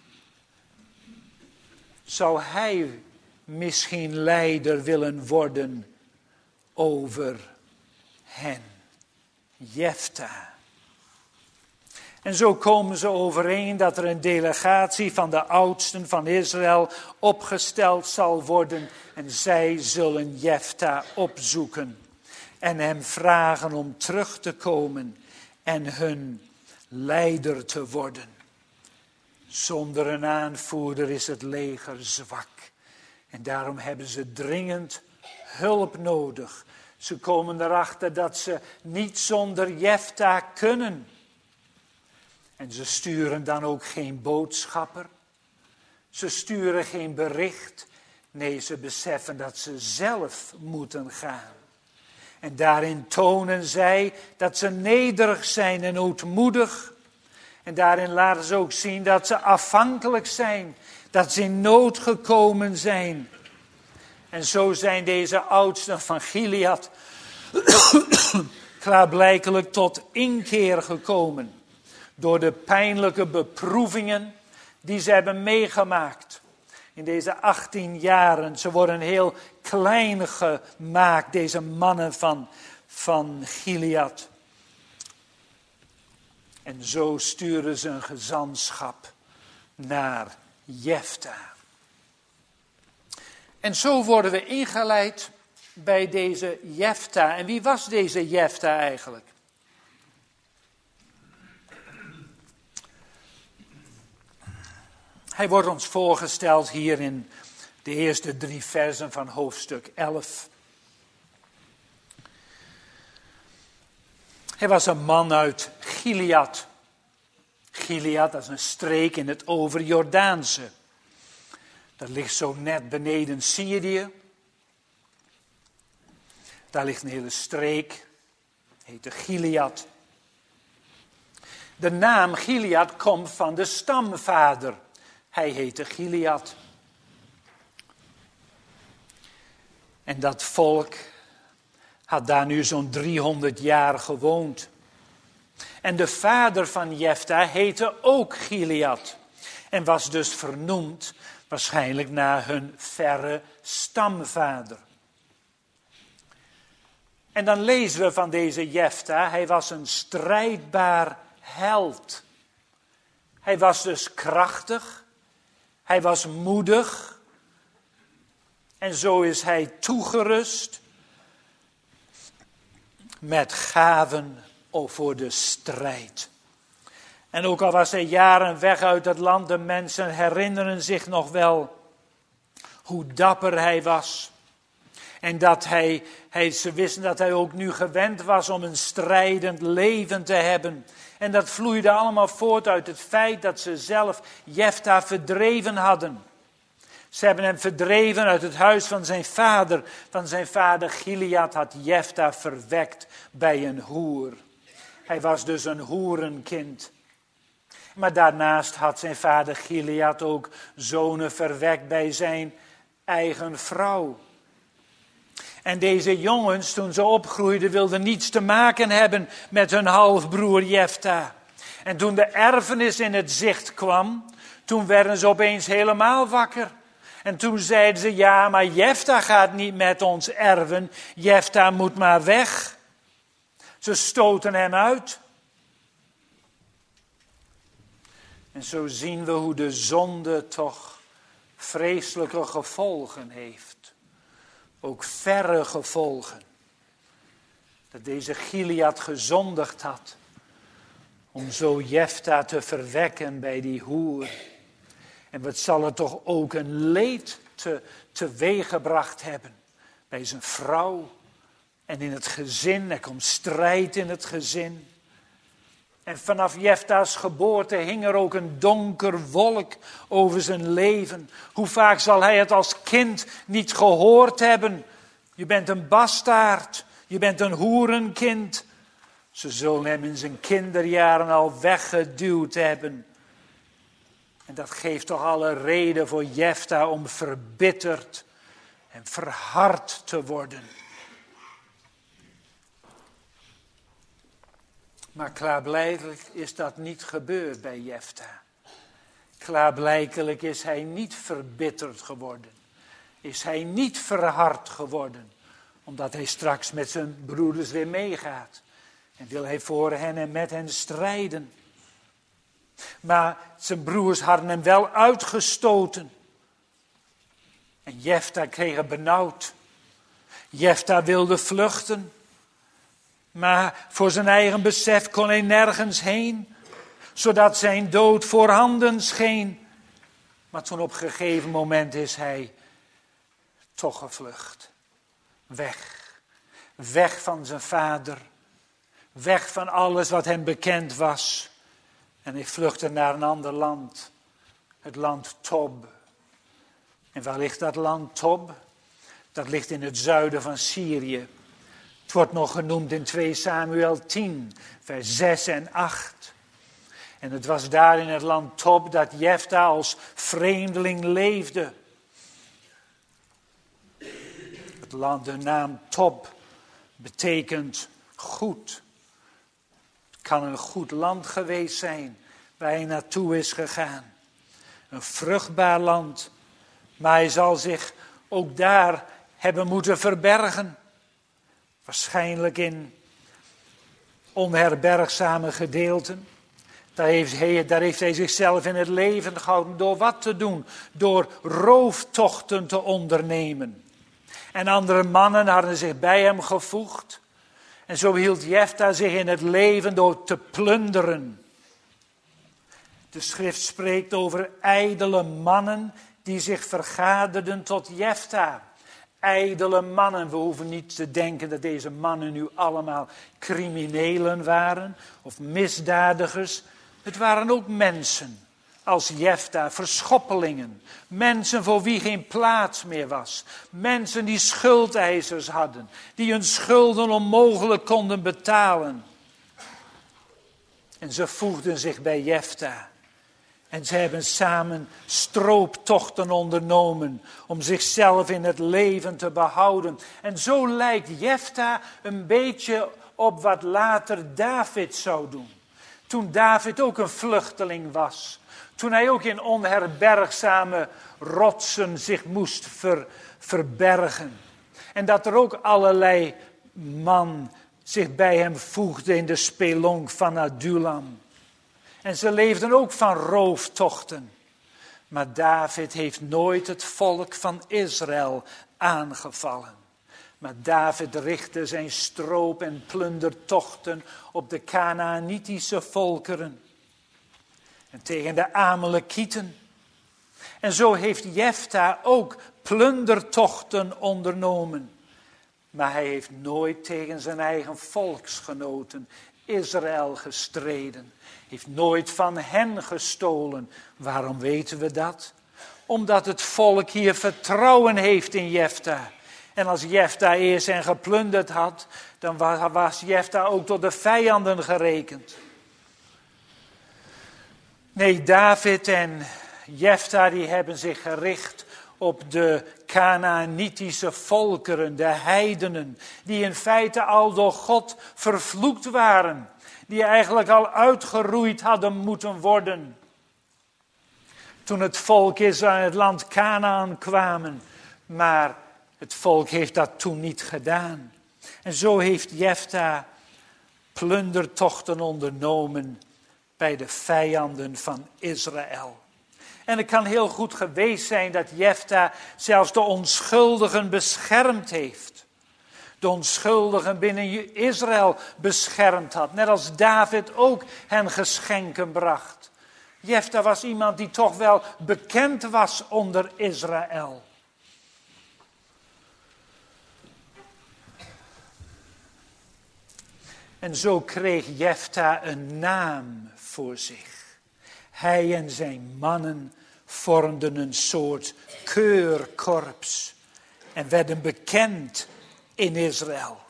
Zou hij misschien leider willen worden over hen? Jefta. En zo komen ze overeen dat er een delegatie van de oudsten van Israël opgesteld zal worden. En zij zullen Jefta opzoeken en hem vragen om terug te komen en hun leider te worden. Zonder een aanvoerder is het leger zwak. En daarom hebben ze dringend hulp nodig. Ze komen erachter dat ze niet zonder Jefta kunnen. En ze sturen dan ook geen boodschapper. Ze sturen geen bericht. Nee, ze beseffen dat ze zelf moeten gaan. En daarin tonen zij dat ze nederig zijn en ootmoedig. En daarin laten ze ook zien dat ze afhankelijk zijn. Dat ze in nood gekomen zijn. En zo zijn deze oudsten van Gilead klaarblijkelijk tot inkeer gekomen. Door de pijnlijke beproevingen die ze hebben meegemaakt. In deze achttien jaren. Ze worden heel klein gemaakt, deze mannen van, van Gilead. En zo sturen ze een gezantschap naar Jefta. En zo worden we ingeleid bij deze Jefta. En wie was deze Jefta eigenlijk? Hij wordt ons voorgesteld hier in de eerste drie versen van hoofdstuk elf. Hij was een man uit Gilead. Gilead, dat is een streek in het overjordaanse. Dat ligt zo net beneden Syrië. Daar ligt een hele streek, heette Gilead. De naam Gilead komt van de stamvader. Hij heette Gilead. En dat volk had daar nu zo'n driehonderd jaar gewoond. En de vader van Jefta heette ook Gilead. En was dus vernoemd waarschijnlijk naar hun verre stamvader. En dan lezen we van deze Jefta, hij was een strijdbaar held. Hij was dus krachtig, hij was moedig en zo is hij toegerust met gaven voor de strijd. En ook al was hij jaren weg uit het land, de mensen herinneren zich nog wel hoe dapper hij was. En dat hij, hij, ze wisten dat hij ook nu gewend was om een strijdend leven te hebben. En dat vloeide allemaal voort uit het feit dat ze zelf Jefta verdreven hadden. Ze hebben hem verdreven uit het huis van zijn vader. Van zijn vader Gilead had Jefta verwekt bij een hoer. Hij was dus een hoerenkind. Maar daarnaast had zijn vader Gilead ook zonen verwekt bij zijn eigen vrouw. En deze jongens, toen ze opgroeiden, wilden niets te maken hebben met hun halfbroer Jefta. En toen de erfenis in het zicht kwam, toen werden ze opeens helemaal wakker. En toen zeiden ze, ja, maar Jefta gaat niet met ons erven. Jefta moet maar weg. Ze stoten hem uit. En zo zien we hoe de zonde toch vreselijke gevolgen heeft. Ook verre gevolgen. Dat deze Gilead gezondigd had. Om zo Jefta te verwekken bij die hoer. En wat zal er toch ook een leed te, teweeggebracht hebben. Bij zijn vrouw. En in het gezin. Er komt strijd in het gezin. En vanaf Jefta's geboorte hing er ook een donker wolk over zijn leven. Hoe vaak zal hij het als kind niet gehoord hebben? Je bent een bastaard, je bent een hoerenkind. Ze zullen hem in zijn kinderjaren al weggeduwd hebben. En dat geeft toch alle reden voor Jefta om verbitterd en verhard te worden. Maar klaarblijkelijk is dat niet gebeurd bij Jefta. Klaarblijkelijk is hij niet verbitterd geworden. Is hij niet verhard geworden. Omdat hij straks met zijn broeders weer meegaat. En wil hij voor hen en met hen strijden. Maar zijn broers hadden hem wel uitgestoten. En Jefta kreeg het benauwd. Jefta wilde vluchten. Maar voor zijn eigen besef kon hij nergens heen. Zodat zijn dood voorhanden scheen. Maar toen op een gegeven moment is hij toch gevlucht. Weg. Weg van zijn vader. Weg van alles wat hem bekend was. En hij vluchtte naar een ander land. Het land Tob. En waar ligt dat land Tob? Dat ligt in het zuiden van Syrië. Het wordt nog genoemd in twee Samuel tien, vers zes en acht. En het was daar in het land Tob dat Jefta als vreemdeling leefde. Het land, de naam Tob betekent goed. Het kan een goed land geweest zijn waar hij naartoe is gegaan. Een vruchtbaar land. Maar hij zal zich ook daar hebben moeten verbergen. Waarschijnlijk in onherbergzame gedeelten. Daar heeft, hij, daar heeft hij zichzelf in het leven gehouden. Door wat te doen? Door rooftochten te ondernemen. En andere mannen hadden zich bij hem gevoegd. En zo hield Jefta zich in het leven door te plunderen. De schrift spreekt over ijdele mannen die zich vergaderden tot Jefta. ijdele mannen. We hoeven niet te denken dat deze mannen nu allemaal criminelen waren of misdadigers. Het waren ook mensen als Jefta, verschoppelingen. Mensen voor wie geen plaats meer was. Mensen die schuldeisers hadden, die hun schulden onmogelijk konden betalen. En ze voegden zich bij Jefta. En ze hebben samen strooptochten ondernomen om zichzelf in het leven te behouden. En zo lijkt Jefta een beetje op wat later David zou doen. Toen David ook een vluchteling was. Toen hij ook in onherbergzame rotsen zich moest ver, verbergen. En dat er ook allerlei man zich bij hem voegde in de spelonk van Adullam. En ze leefden ook van rooftochten. Maar David heeft nooit het volk van Israël aangevallen. Maar David richtte zijn stroop- en plundertochten op de Kanaanitische volkeren. En tegen de Amalekieten. En zo heeft Jefta ook plundertochten ondernomen. Maar hij heeft nooit tegen zijn eigen volksgenoten Israël gestreden. Heeft nooit van hen gestolen. Waarom weten we dat? Omdat het volk hier vertrouwen heeft in Jefta. En als Jefta eerst hen geplunderd had, dan was Jefta ook tot de vijanden gerekend. Nee, David en Jefta die hebben zich gericht op de Kanaanitische volkeren, de heidenen, die in feite al door God vervloekt waren. Die eigenlijk al uitgeroeid hadden moeten worden. Toen het volk Israël in het land Kanaan kwamen. Maar het volk heeft dat toen niet gedaan. En zo heeft Jefta plundertochten ondernomen bij de vijanden van Israël. En het kan heel goed geweest zijn dat Jefta zelfs de onschuldigen beschermd heeft. De onschuldigen binnen Israël beschermd had. Net als David ook hen geschenken bracht. Jefta was iemand die toch wel bekend was onder Israël. En zo kreeg Jefta een naam voor zich. Hij en zijn mannen vormden een soort keurkorps. En werden bekend in Israël.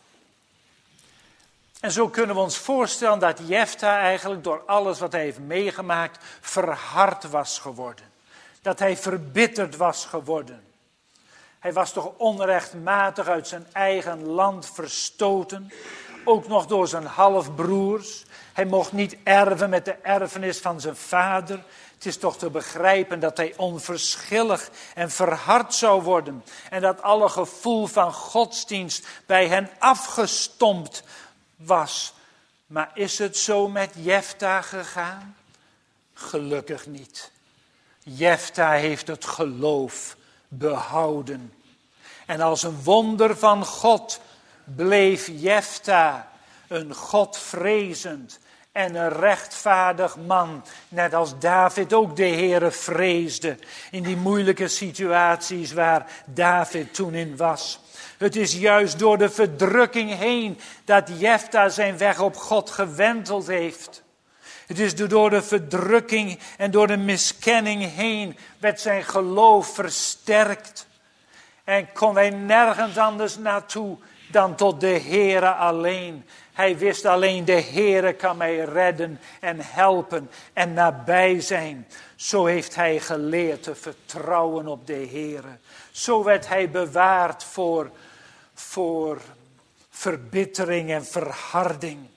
En zo kunnen we ons voorstellen dat Jefta eigenlijk door alles wat hij heeft meegemaakt verhard was geworden. Dat hij verbitterd was geworden. Hij was toch onrechtmatig uit zijn eigen land verstoten. Ook nog door zijn halfbroers. Hij mocht niet erven met de erfenis van zijn vader. Het is toch te begrijpen dat hij onverschillig en verhard zou worden. En dat alle gevoel van godsdienst bij hen afgestompt was. Maar is het zo met Jefta gegaan? Gelukkig niet. Jefta heeft het geloof behouden. En als een wonder van God bleef Jefta een godvrezend en een rechtvaardig man. Net als David ook de Heere vreesde in die moeilijke situaties waar David toen in was. Het is juist door de verdrukking heen dat Jefta zijn weg op God gewenteld heeft. Het is door de verdrukking en door de miskenning heen werd zijn geloof versterkt. En kon hij nergens anders naartoe dan tot de Heere alleen. Hij wist alleen, de Heere kan mij redden en helpen en nabij zijn. Zo heeft hij geleerd te vertrouwen op de Heere. Zo werd hij bewaard voor, voor verbittering en verharding.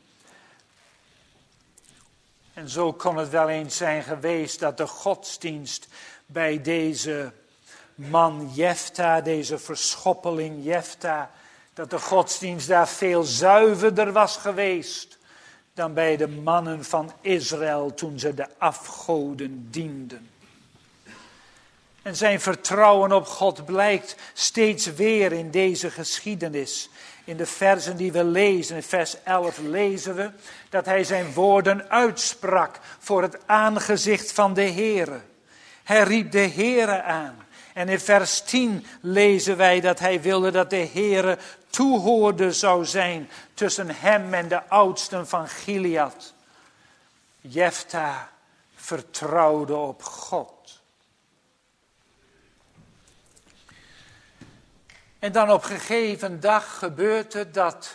En zo kon het wel eens zijn geweest dat de godsdienst bij deze man Jefta, deze verschoppeling Jefta, dat de godsdienst daar veel zuiverder was geweest dan bij de mannen van Israël toen ze de afgoden dienden. En zijn vertrouwen op God blijkt steeds weer in deze geschiedenis. In de versen die we lezen, in vers elf lezen we dat hij zijn woorden uitsprak voor het aangezicht van de Heere. Hij riep de Heere aan En in vers tien lezen wij dat hij wilde dat de Heere toehoorde zou zijn tussen hem en de oudsten van Gilead. Jefta vertrouwde op God. En dan op een gegeven dag gebeurt het dat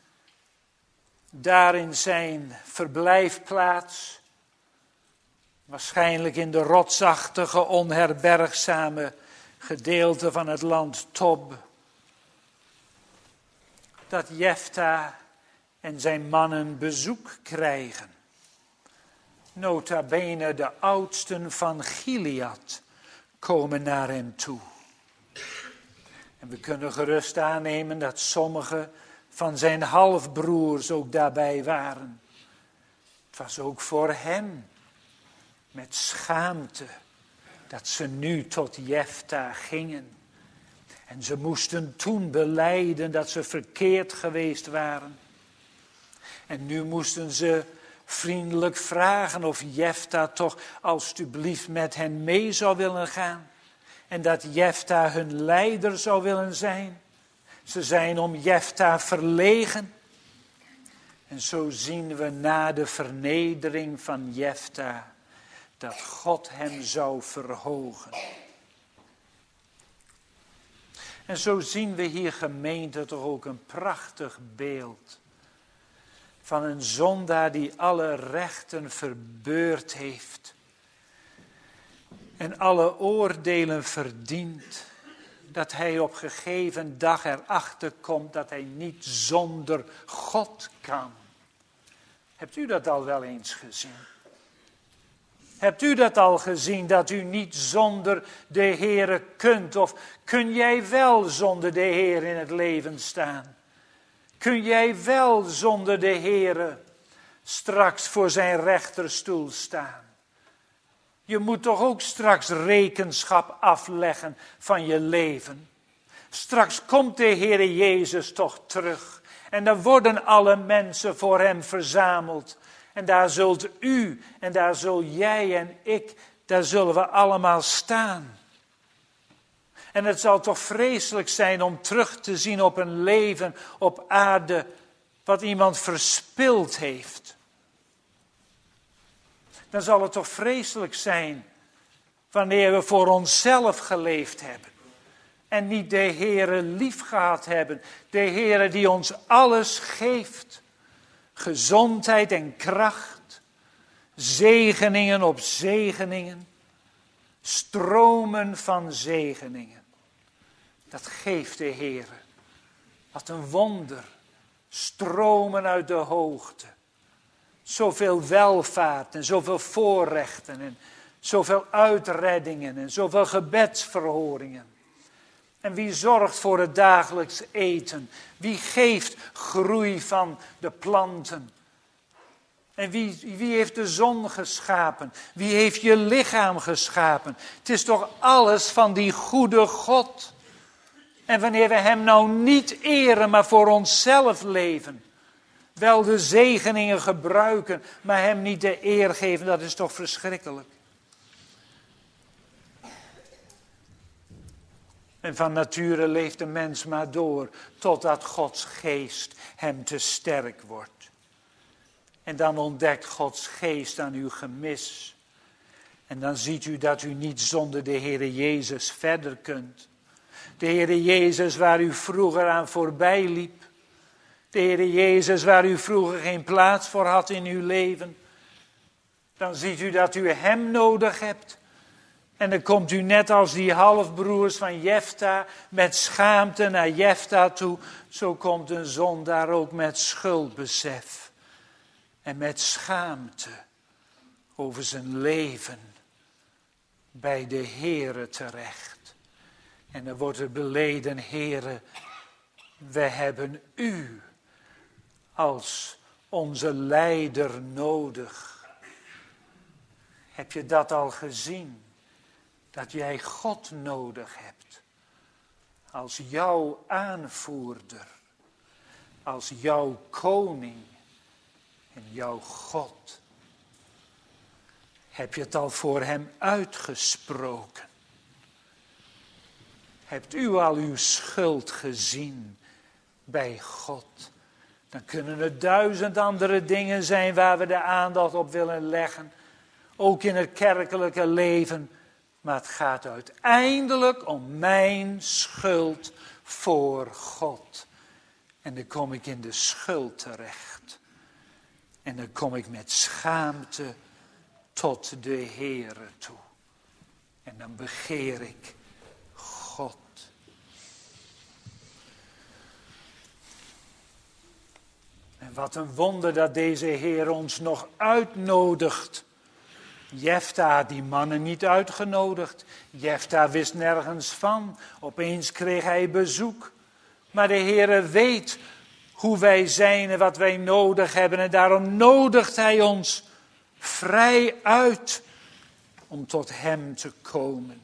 daar in zijn verblijfplaats, waarschijnlijk in de rotsachtige, onherbergzame gedeelte van het land Tob, dat Jefta en zijn mannen bezoek krijgen. Nota bene, de oudsten van Gilead komen naar hem toe. En we kunnen gerust aannemen dat sommige van zijn halfbroers ook daarbij waren. Het was ook voor hen met schaamte dat ze nu tot Jefta gingen. En ze moesten toen belijden dat ze verkeerd geweest waren. En nu moesten ze vriendelijk vragen of Jefta toch alstublieft met hen mee zou willen gaan. En dat Jefta hun leider zou willen zijn. Ze zijn om Jefta verlegen. En zo zien we na de vernedering van Jefta dat God hem zou verhogen. En zo zien we hier, gemeente, toch ook een prachtig beeld van een zondaar die alle rechten verbeurd heeft en alle oordelen verdient, dat hij op een gegeven dag erachter komt dat hij niet zonder God kan. Hebt u dat al wel eens gezien? Hebt u dat al gezien, dat u niet zonder de Heere kunt? Of kun jij wel zonder de Heer in het leven staan? Kun jij wel zonder de Heere straks voor zijn rechterstoel staan? Je moet toch ook straks rekenschap afleggen van je leven. Straks komt de Heere Jezus toch terug. En dan worden alle mensen voor hem verzameld. En daar zult u en daar zul jij en ik, daar zullen we allemaal staan. En het zal toch vreselijk zijn om terug te zien op een leven op aarde wat iemand verspild heeft. Dan zal het toch vreselijk zijn wanneer we voor onszelf geleefd hebben. En niet de Heere lief gehad hebben. De Heere die ons alles geeft. Gezondheid en kracht. Zegeningen op zegeningen. Stromen van zegeningen. Dat geeft de Heere. Wat een wonder. Stromen uit de hoogte. Zoveel welvaart en zoveel voorrechten en zoveel uitreddingen en zoveel gebedsverhoringen. En wie zorgt voor het dagelijks eten? Wie geeft groei van de planten? En wie, wie heeft de zon geschapen? Wie heeft je lichaam geschapen? Het is toch alles van die goede God. En wanneer we hem nou niet eren, maar voor onszelf leven, wel de zegeningen gebruiken, maar hem niet de eer geven, dat is toch verschrikkelijk. En van nature leeft de mens maar door, totdat Gods geest hem te sterk wordt. En dan ontdekt Gods geest aan uw gemis. En dan ziet u dat u niet zonder de Heere Jezus verder kunt. De Heere Jezus waar u vroeger aan voorbij liep. De Heere Jezus waar u vroeger geen plaats voor had in uw leven. Dan ziet u dat u hem nodig hebt. En dan komt u net als die halfbroers van Jefta met schaamte naar Jefta toe. Zo komt een zondaar ook met schuldbesef. En met schaamte over zijn leven bij de Heere terecht. En dan wordt er beleden, Heere, we hebben u als onze leider nodig. Heb je dat al gezien? Dat jij God nodig hebt. Als jouw aanvoerder. Als jouw koning. En jouw God. Heb je het al voor hem uitgesproken? Hebt u al uw schuld gezien bij God? Dan kunnen er duizend andere dingen zijn waar we de aandacht op willen leggen. Ook in het kerkelijke leven. Maar het gaat uiteindelijk om mijn schuld voor God. En dan kom ik in de schuld terecht. En dan kom ik met schaamte tot de Heere toe. En dan begeer ik God. En wat een wonder dat deze Heer ons nog uitnodigt. Jefta had die mannen niet uitgenodigd. Jefta wist nergens van. Opeens kreeg hij bezoek. Maar de Heere weet hoe wij zijn en wat wij nodig hebben. En daarom nodigt hij ons vrij uit om tot hem te komen.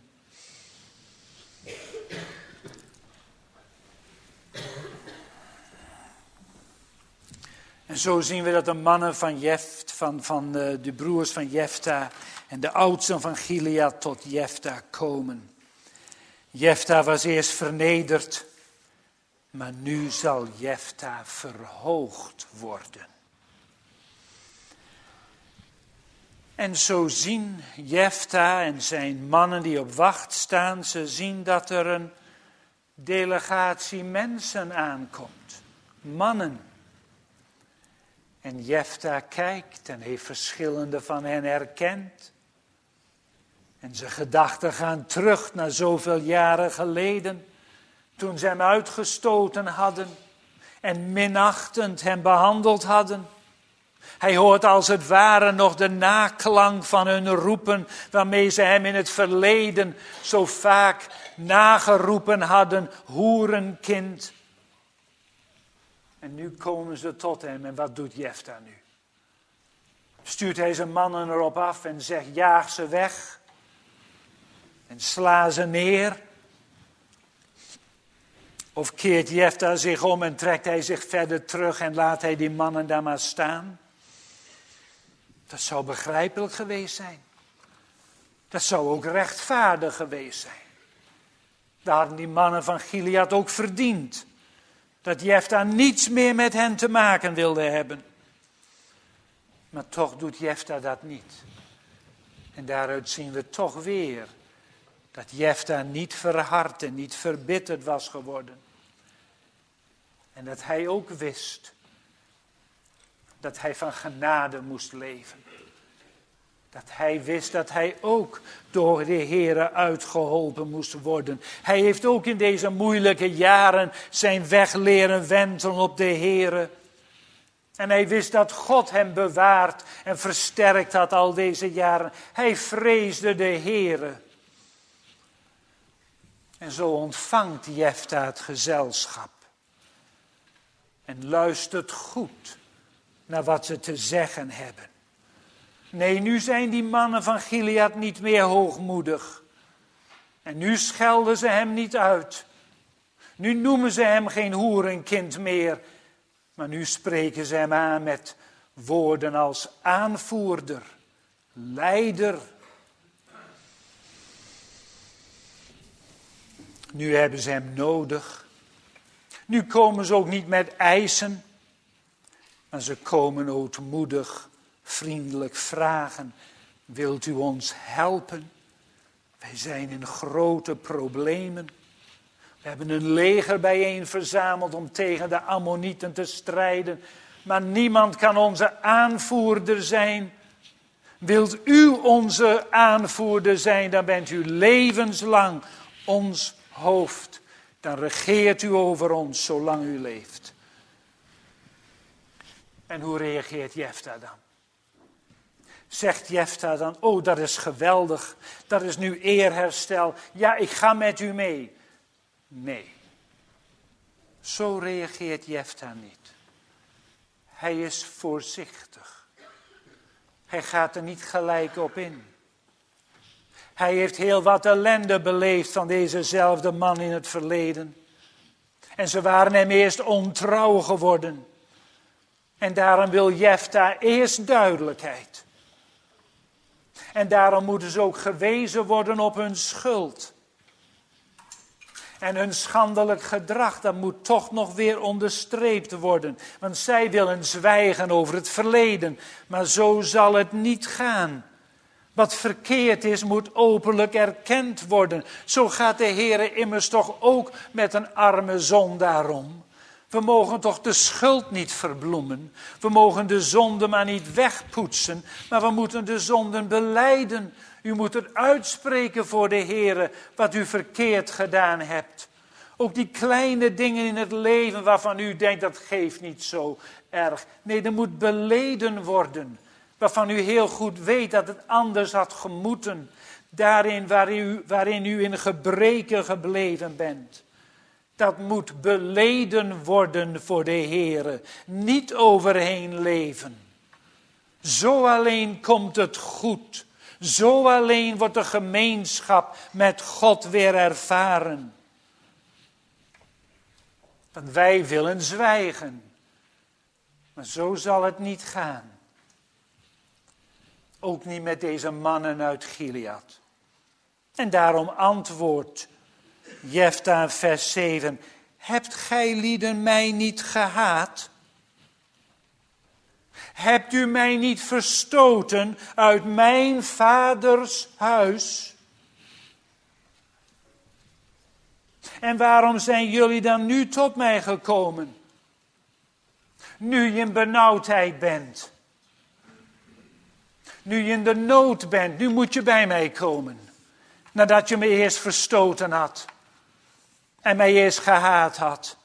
En zo zien we dat de mannen van Jeft, van, van de, de broers van Jefta en de oudsten van Gilead tot Jefta komen. Jefta was eerst vernederd, maar nu zal Jefta verhoogd worden. En zo zien Jefta en zijn mannen die op wacht staan, ze zien dat er een delegatie mensen aankomt. Mannen. En Jefta kijkt en heeft verschillende van hen herkend. En zijn gedachten gaan terug naar zoveel jaren geleden, toen ze hem uitgestoten hadden en minachtend hem behandeld hadden. Hij hoort als het ware nog de naklank van hun roepen, waarmee ze hem in het verleden zo vaak nageroepen hadden, hoerenkind. En nu komen ze tot hem en wat doet Jefta nu? Stuurt hij zijn mannen erop af en zegt jaag ze weg en sla ze neer? Of keert Jefta zich om en trekt hij zich verder terug en laat hij die mannen daar maar staan? Dat zou begrijpelijk geweest zijn. Dat zou ook rechtvaardig geweest zijn. Daar hadden die mannen van Gilead ook verdiend. Dat Jefta niets meer met hen te maken wilde hebben. Maar toch doet Jefta dat niet. En daaruit zien we toch weer dat Jefta niet verhard en niet verbitterd was geworden. En dat hij ook wist dat hij van genade moest leven. Dat hij wist dat hij ook door de Heere uitgeholpen moest worden. Hij heeft ook in deze moeilijke jaren zijn weg leren wentelen op de Heere. En hij wist dat God hem bewaard en versterkt had al deze jaren. Hij vreesde de Heere. En zo ontvangt Jefta het gezelschap. En luistert goed naar wat ze te zeggen hebben. Nee, nu zijn die mannen van Gilead niet meer hoogmoedig. En nu schelden ze hem niet uit. Nu noemen ze hem geen hoerenkind meer. Maar nu spreken ze hem aan met woorden als aanvoerder, leider. Nu hebben ze hem nodig. Nu komen ze ook niet met eisen. Maar ze komen ootmoedig, vriendelijk vragen. Wilt u ons helpen? Wij zijn in grote problemen. We hebben een leger bijeen verzameld om tegen de Ammonieten te strijden. Maar niemand kan onze aanvoerder zijn. Wilt u onze aanvoerder zijn, dan bent u levenslang ons hoofd. Dan regeert u over ons zolang u leeft. En hoe reageert Jefta dan? Zegt Jefta dan, oh dat is geweldig, dat is nu eerherstel. Ja, ik ga met u mee. Nee, zo reageert Jefta niet. Hij is voorzichtig. Hij gaat er niet gelijk op in. Hij heeft heel wat ellende beleefd van dezezelfde man in het verleden. En ze waren hem eerst ontrouw geworden. En daarom wil Jefta eerst duidelijkheid. En daarom moeten ze ook gewezen worden op hun schuld. En hun schandelijk gedrag, dat moet toch nog weer onderstreept worden. Want zij willen zwijgen over het verleden. Maar zo zal het niet gaan. Wat verkeerd is, moet openlijk erkend worden. Zo gaat de Heere immers toch ook met een arme zondaar om. We mogen toch de schuld niet verbloemen. We mogen de zonde maar niet wegpoetsen. Maar we moeten de zonden belijden. U moet het uitspreken voor de Heere wat u verkeerd gedaan hebt. Ook die kleine dingen in het leven waarvan u denkt dat geeft niet zo erg. Nee, er moet beleden worden. Waarvan u heel goed weet dat het anders had gemoeten. Daarin waarin u, waarin u in gebreken gebleven bent. Dat moet beleden worden voor de Heere. Niet overheen leven. Zo alleen komt het goed. Zo alleen wordt de gemeenschap met God weer ervaren. Want wij willen zwijgen. Maar zo zal het niet gaan. Ook niet met deze mannen uit Gilead. En daarom antwoordt Jefta vers zeven. Hebt gij lieden mij niet gehaat? Hebt u mij niet verstoten uit mijn vaders huis? En waarom zijn jullie dan nu tot mij gekomen? Nu je in benauwdheid bent. Nu je in de nood bent, nu moet je bij mij komen. Nadat je me eerst verstoten had. En mij eerst gehaat had.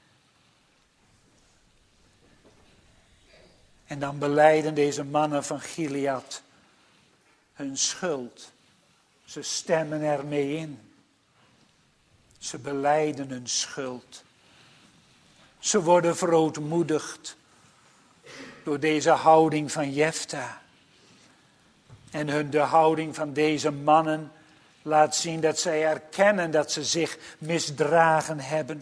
En dan belijden deze mannen van Gilead hun schuld. Ze stemmen ermee in. Ze belijden hun schuld. Ze worden verootmoedigd door deze houding van Jefta. En hun de houding van deze mannen laat zien dat zij erkennen dat ze zich misdragen hebben.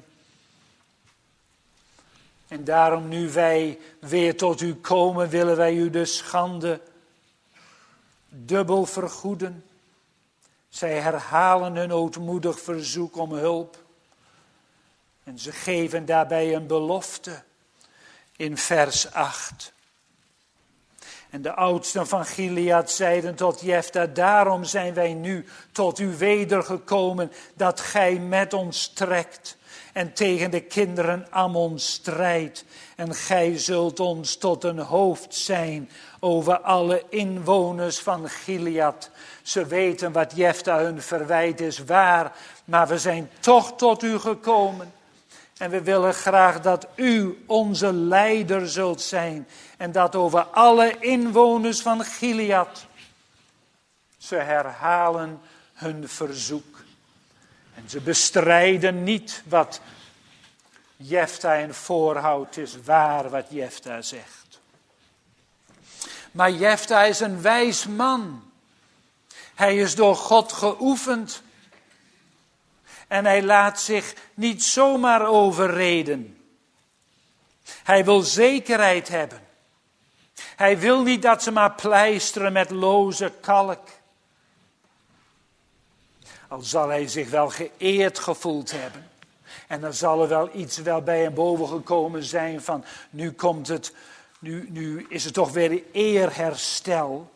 En daarom nu wij weer tot u komen, willen wij u de schande dubbel vergoeden. Zij herhalen hun ootmoedig verzoek om hulp. En ze geven daarbij een belofte in vers acht. En de oudsten van Gilead zeiden tot Jefta, daarom zijn wij nu tot u wedergekomen, dat gij met ons trekt en tegen de kinderen Ammon strijdt. En gij zult ons tot een hoofd zijn over alle inwoners van Gilead. Ze weten wat Jefta hun verwijt is waar, maar we zijn toch tot u gekomen. En we willen graag dat u onze leider zult zijn. En dat over alle inwoners van Gilead. Ze herhalen hun verzoek. En ze bestrijden niet wat Jefta hen voorhoudt. Het is waar wat Jefta zegt. Maar Jefta is een wijs man. Hij is door God geoefend. En hij laat zich niet zomaar overreden. Hij wil zekerheid hebben. Hij wil niet dat ze maar pleisteren met loze kalk. Al zal hij zich wel geëerd gevoeld hebben. En dan zal er wel iets wel bij hem boven gekomen zijn van, nu komt het, nu, nu is het toch weer eerherstel.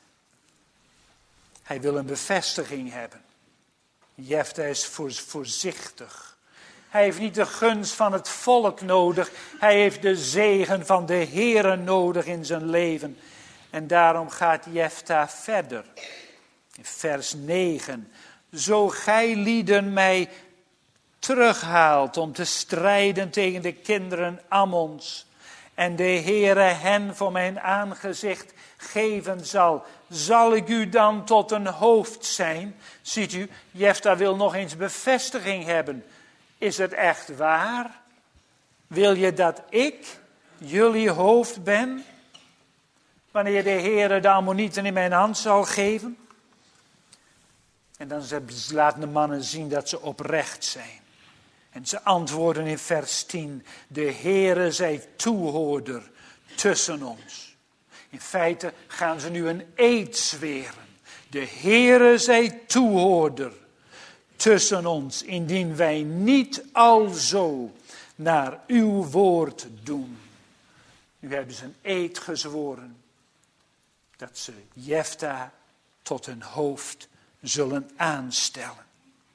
Hij wil een bevestiging hebben. Jefta is voorzichtig. Hij heeft niet de gunst van het volk nodig. Hij heeft de zegen van de Heere nodig in zijn leven. En daarom gaat Jefta verder. In vers negen. Zo gij lieden mij terughaalt om te strijden tegen de kinderen Ammons. En de Heere hen voor mijn aangezicht geven zal. Zal ik u dan tot een hoofd zijn? Ziet u, Jefta wil nog eens bevestiging hebben. Is het echt waar? Wil je dat ik jullie hoofd ben? Wanneer de Heere de Ammonieten in mijn hand zal geven? En dan laten de mannen zien dat ze oprecht zijn. En ze antwoorden in vers tien. De Heere zij toehoorder tussen ons. In feite gaan ze nu een eed zweren. De Heere zij toehoorder tussen ons, indien wij niet alzo naar uw woord doen. Nu hebben ze een eed gezworen dat ze Jefta tot hun hoofd zullen aanstellen.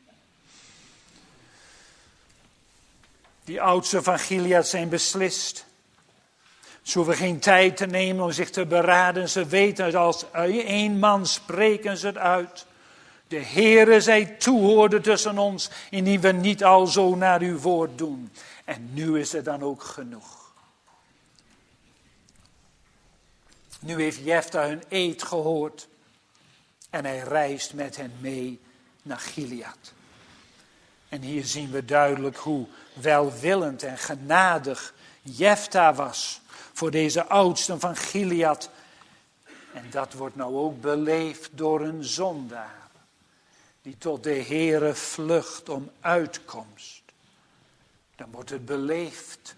Die oudsten van Gilead zijn beslist. Ze hoeven geen tijd te nemen om zich te beraden. Ze weten het, als één man spreken ze het uit. De Heere zij toehoorde tussen ons, indien we niet al zo naar uw woord doen. En nu is het dan ook genoeg. Nu heeft Jefta hun eed gehoord. En hij reist met hen mee naar Gilead. En hier zien we duidelijk hoe welwillend en genadig Jefta was voor deze oudsten van Gilead. En dat wordt nou ook beleefd door een zondaar die tot de Heere vlucht om uitkomst. Dan wordt het beleefd.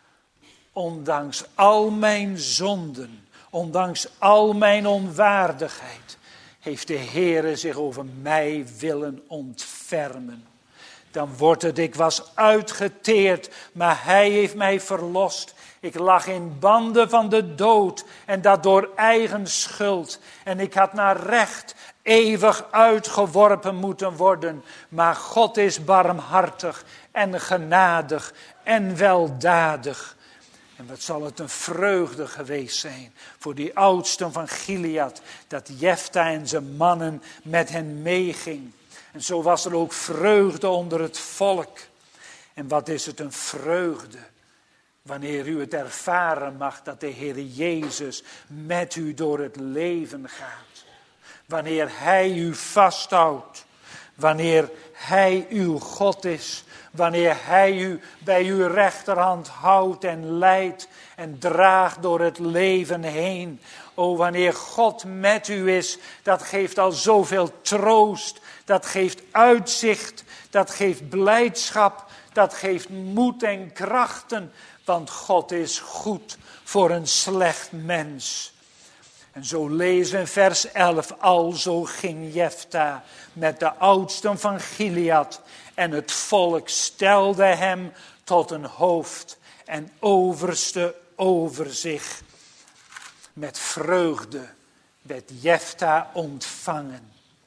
Ondanks al mijn zonden, ondanks al mijn onwaardigheid, heeft de Heere zich over mij willen ontfermen. Dan wordt het, ik was uitgeteerd, maar hij heeft mij verlost. Ik lag in banden van de dood en dat door eigen schuld. En ik had naar recht eeuwig uitgeworpen moeten worden. Maar God is barmhartig en genadig en weldadig. En wat zal het een vreugde geweest zijn voor die oudsten van Gilead, dat Jefta en zijn mannen met hen meeging. En zo was er ook vreugde onder het volk. En wat is het een vreugde wanneer u het ervaren mag dat de Heer Jezus met u door het leven gaat. Wanneer Hij u vasthoudt. Wanneer Hij uw God is. Wanneer Hij u bij uw rechterhand houdt en leidt en draagt door het leven heen. O, wanneer God met u is, dat geeft al zoveel troost. Dat geeft uitzicht, dat geeft blijdschap, dat geeft moed en krachten. Want God is goed voor een slecht mens. En zo lezen we in vers elf, alzo ging Jefta met de oudsten van Gilead. En het volk stelde hem tot een hoofd en overste over zich. Met vreugde werd Jefta ontvangen.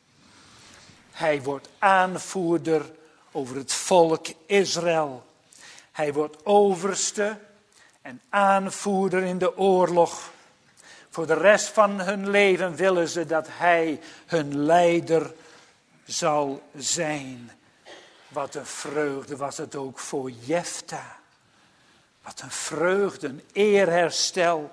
Hij wordt aanvoerder over het volk Israël. Hij wordt overste en aanvoerder in de oorlog. Voor de rest van hun leven willen ze dat hij hun leider zal zijn. Wat een vreugde was het ook voor Jefta. Wat een vreugde, een eerherstel.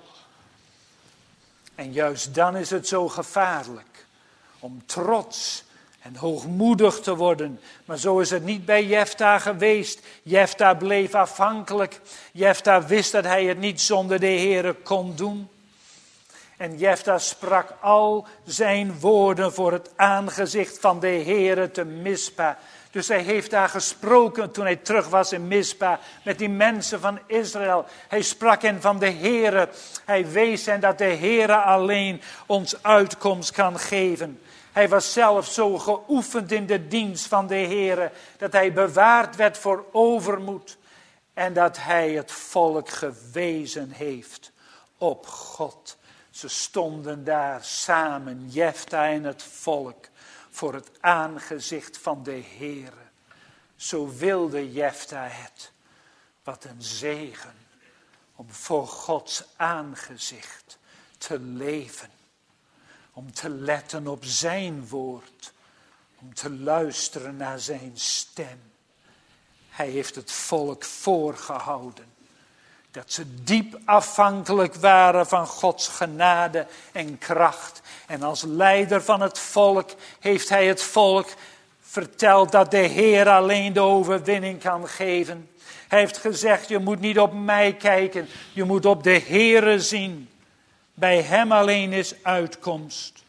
En juist dan is het zo gevaarlijk om trots en hoogmoedig te worden. Maar zo is het niet bij Jefta geweest. Jefta bleef afhankelijk. Jefta wist dat hij het niet zonder de Heere kon doen. En Jefta sprak al zijn woorden voor het aangezicht van de Heere te Mispa. Dus hij heeft daar gesproken toen hij terug was in Mispa met die mensen van Israël. Hij sprak hen van de Heere. Hij wees hen dat de Heere alleen ons uitkomst kan geven. Hij was zelf zo geoefend in de dienst van de Heere dat hij bewaard werd voor overmoed. En dat hij het volk gewezen heeft op God. Ze stonden daar samen, Jefta en het volk, voor het aangezicht van de Heere. Zo wilde Jefta het. Wat een zegen om voor Gods aangezicht te leven. Om te letten op zijn woord. Om te luisteren naar zijn stem. Hij heeft het volk voorgehouden. Dat ze diep afhankelijk waren van Gods genade en kracht. En als leider van het volk heeft hij het volk verteld dat de Heer alleen de overwinning kan geven. Hij heeft gezegd, je moet niet op mij kijken, je moet op de Heere zien. Bij hem alleen is uitkomst.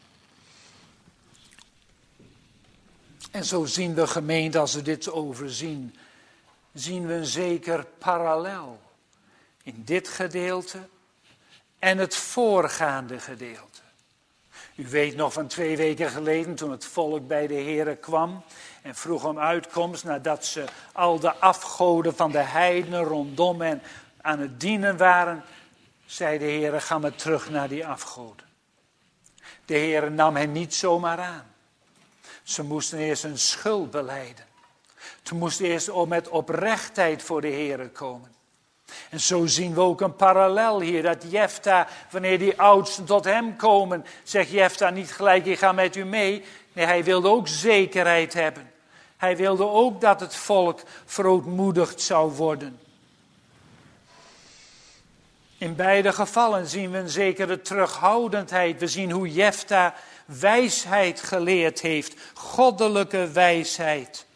En zo zien we, gemeente, als we dit overzien, zien we een zeker parallel. In dit gedeelte en het voorgaande gedeelte. U weet nog van twee weken geleden toen het volk bij de Heere kwam en vroeg om uitkomst nadat ze al de afgoden van de heidenen rondom hen aan het dienen waren, zei de Heere, ga maar terug naar die afgoden. De Heere nam hen niet zomaar aan. Ze moesten eerst hun schuld belijden. Ze moesten eerst met oprechtheid voor de Heere komen. En zo zien we ook een parallel hier, dat Jefta, wanneer die oudsten tot hem komen, zegt Jefta niet gelijk, ik ga met u mee. Nee, hij wilde ook zekerheid hebben. Hij wilde ook dat het volk verootmoedigd zou worden. In beide gevallen zien we een zekere terughoudendheid. We zien hoe Jefta wijsheid geleerd heeft, goddelijke wijsheid.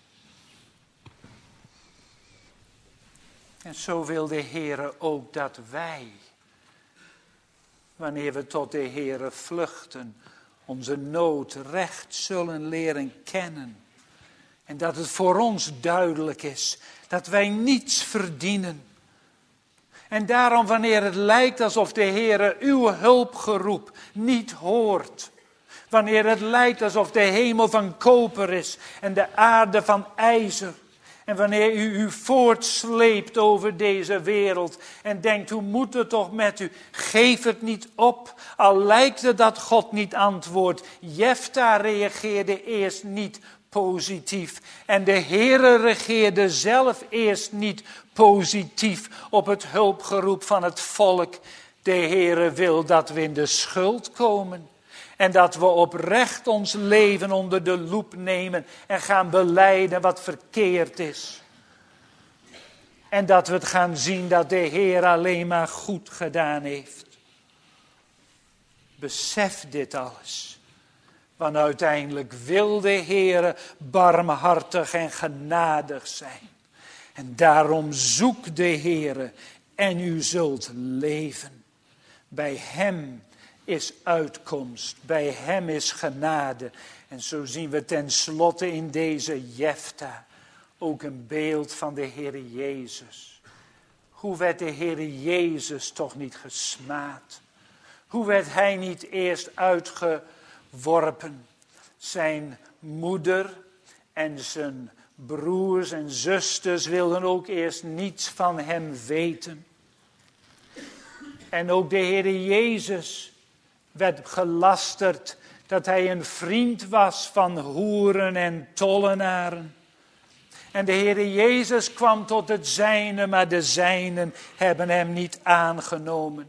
En zo wil de Heere ook dat wij, wanneer we tot de Heere vluchten, onze nood recht zullen leren kennen. En dat het voor ons duidelijk is dat wij niets verdienen. En daarom wanneer het lijkt alsof de Heere uw hulpgeroep niet hoort. Wanneer het lijkt alsof de hemel van koper is en de aarde van ijzer. En wanneer u u voortsleept over deze wereld en denkt, hoe moet het toch met u? Geef het niet op, al lijkt het dat God niet antwoordt. Jefta reageerde eerst niet positief. En de Heere regeerde zelf eerst niet positief op het hulpgeroep van het volk. De Heere wil dat we in de schuld komen. En dat we oprecht ons leven onder de loep nemen en gaan belijden wat verkeerd is. En dat we het gaan zien dat de Heer alleen maar goed gedaan heeft. Besef dit alles. Want uiteindelijk wil de Heer barmhartig en genadig zijn. En daarom zoek de Heer en u zult leven. Bij hem is uitkomst, bij hem is genade. En zo zien we tenslotte in deze Jefta ook een beeld van de Heer Jezus. Hoe werd de Heer Jezus toch niet gesmaad? Hoe werd hij niet eerst uitgeworpen? Zijn moeder en zijn broers en zusters wilden ook eerst niets van hem weten. En ook de Heer Jezus werd gelasterd dat hij een vriend was van hoeren en tollenaren. En de Heer Jezus kwam tot het zijne, maar de zijnen hebben hem niet aangenomen.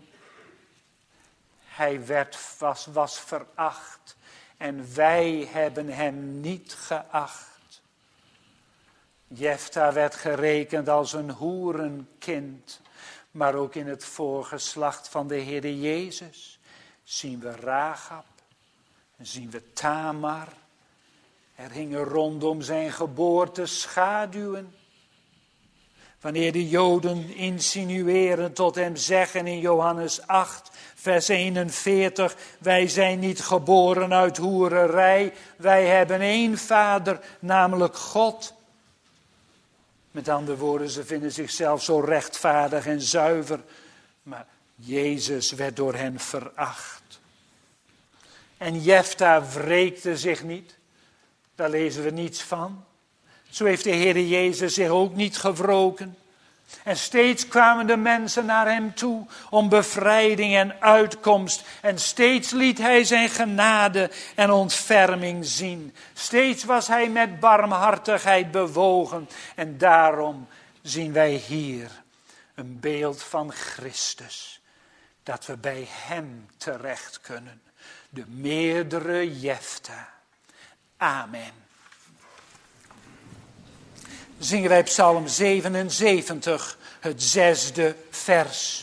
Hij werd, was, was veracht en wij hebben hem niet geacht. Jefta werd gerekend als een hoerenkind, maar ook in het voorgeslacht van de Heer Jezus zien we Rahab, en zien we Tamar. Er hingen rondom zijn geboorte schaduwen. Wanneer de Joden insinueren tot hem zeggen in Johannes acht, vers eenenveertig, wij zijn niet geboren uit hoererij, wij hebben één vader, namelijk God. Met andere woorden, ze vinden zichzelf zo rechtvaardig en zuiver, maar Jezus werd door hen veracht. En Jefta wreekte zich niet. Daar lezen we niets van. Zo heeft de Heer Jezus zich ook niet gewroken. En steeds kwamen de mensen naar hem toe om bevrijding en uitkomst. En steeds liet hij zijn genade en ontferming zien. Steeds was hij met barmhartigheid bewogen. En daarom zien wij hier een beeld van Christus. Dat we bij hem terecht kunnen. De meerdere Jefta. Amen. Zingen wij Psalm zevenenzeventig, het zesde vers.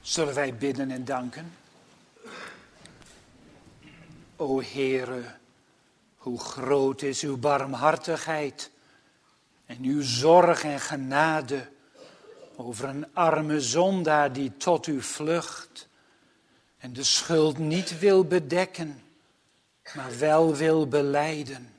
Zullen wij bidden en danken? O Heere, hoe groot is uw barmhartigheid en uw zorg en genade over een arme zondaar die tot u vlucht en de schuld niet wil bedekken, maar wel wil belijden.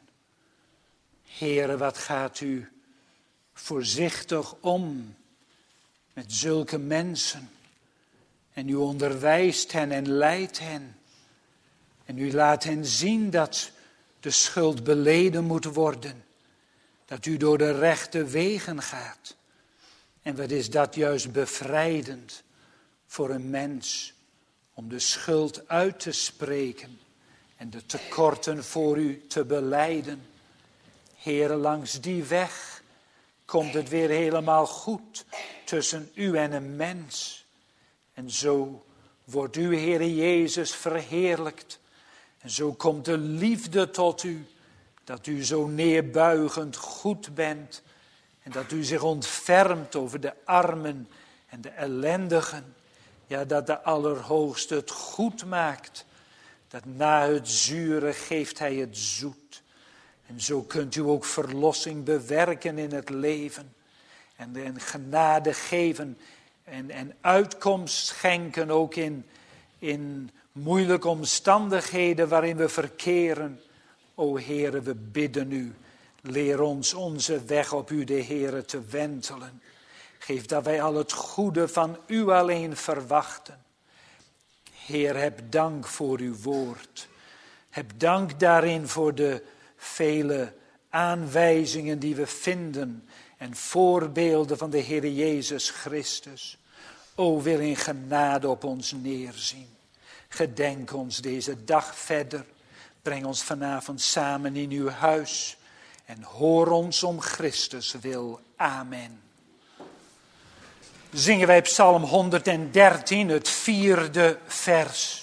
Heere, wat gaat u voorzichtig om met zulke mensen en u onderwijst hen en leidt hen. En u laat hen zien dat de schuld beleden moet worden. Dat u door de rechte wegen gaat. En wat is dat juist bevrijdend voor een mens. Om de schuld uit te spreken. En de tekorten voor u te belijden. Heere, langs die weg komt het weer helemaal goed tussen u en een mens. En zo wordt u, Heere Jezus, verheerlijkt. En zo komt de liefde tot u, dat u zo neerbuigend goed bent. En dat u zich ontfermt over de armen en de ellendigen. Ja, dat de Allerhoogste het goed maakt. Dat na het zure geeft hij het zoet. En zo kunt u ook verlossing bewerken in het leven. En, en genade geven en, en uitkomst schenken ook in, in moeilijke omstandigheden waarin we verkeren. O Heere, we bidden u, leer ons onze weg op u, de Heere, te wentelen. Geef dat wij al het goede van u alleen verwachten. Heer, heb dank voor uw woord. Heb dank daarin voor de vele aanwijzingen die we vinden en voorbeelden van de Heer Jezus Christus. O, wil in genade op ons neerzien. Gedenk ons deze dag verder. Breng ons vanavond samen in uw huis. En hoor ons om Christus wil. Amen. Zingen wij Psalm honderddertien, het vierde vers.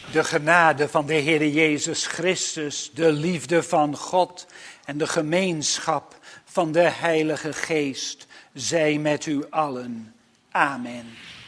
De genade van de Heer Jezus Christus, de liefde van God en de gemeenschap van de Heilige Geest zij met u allen. Amen.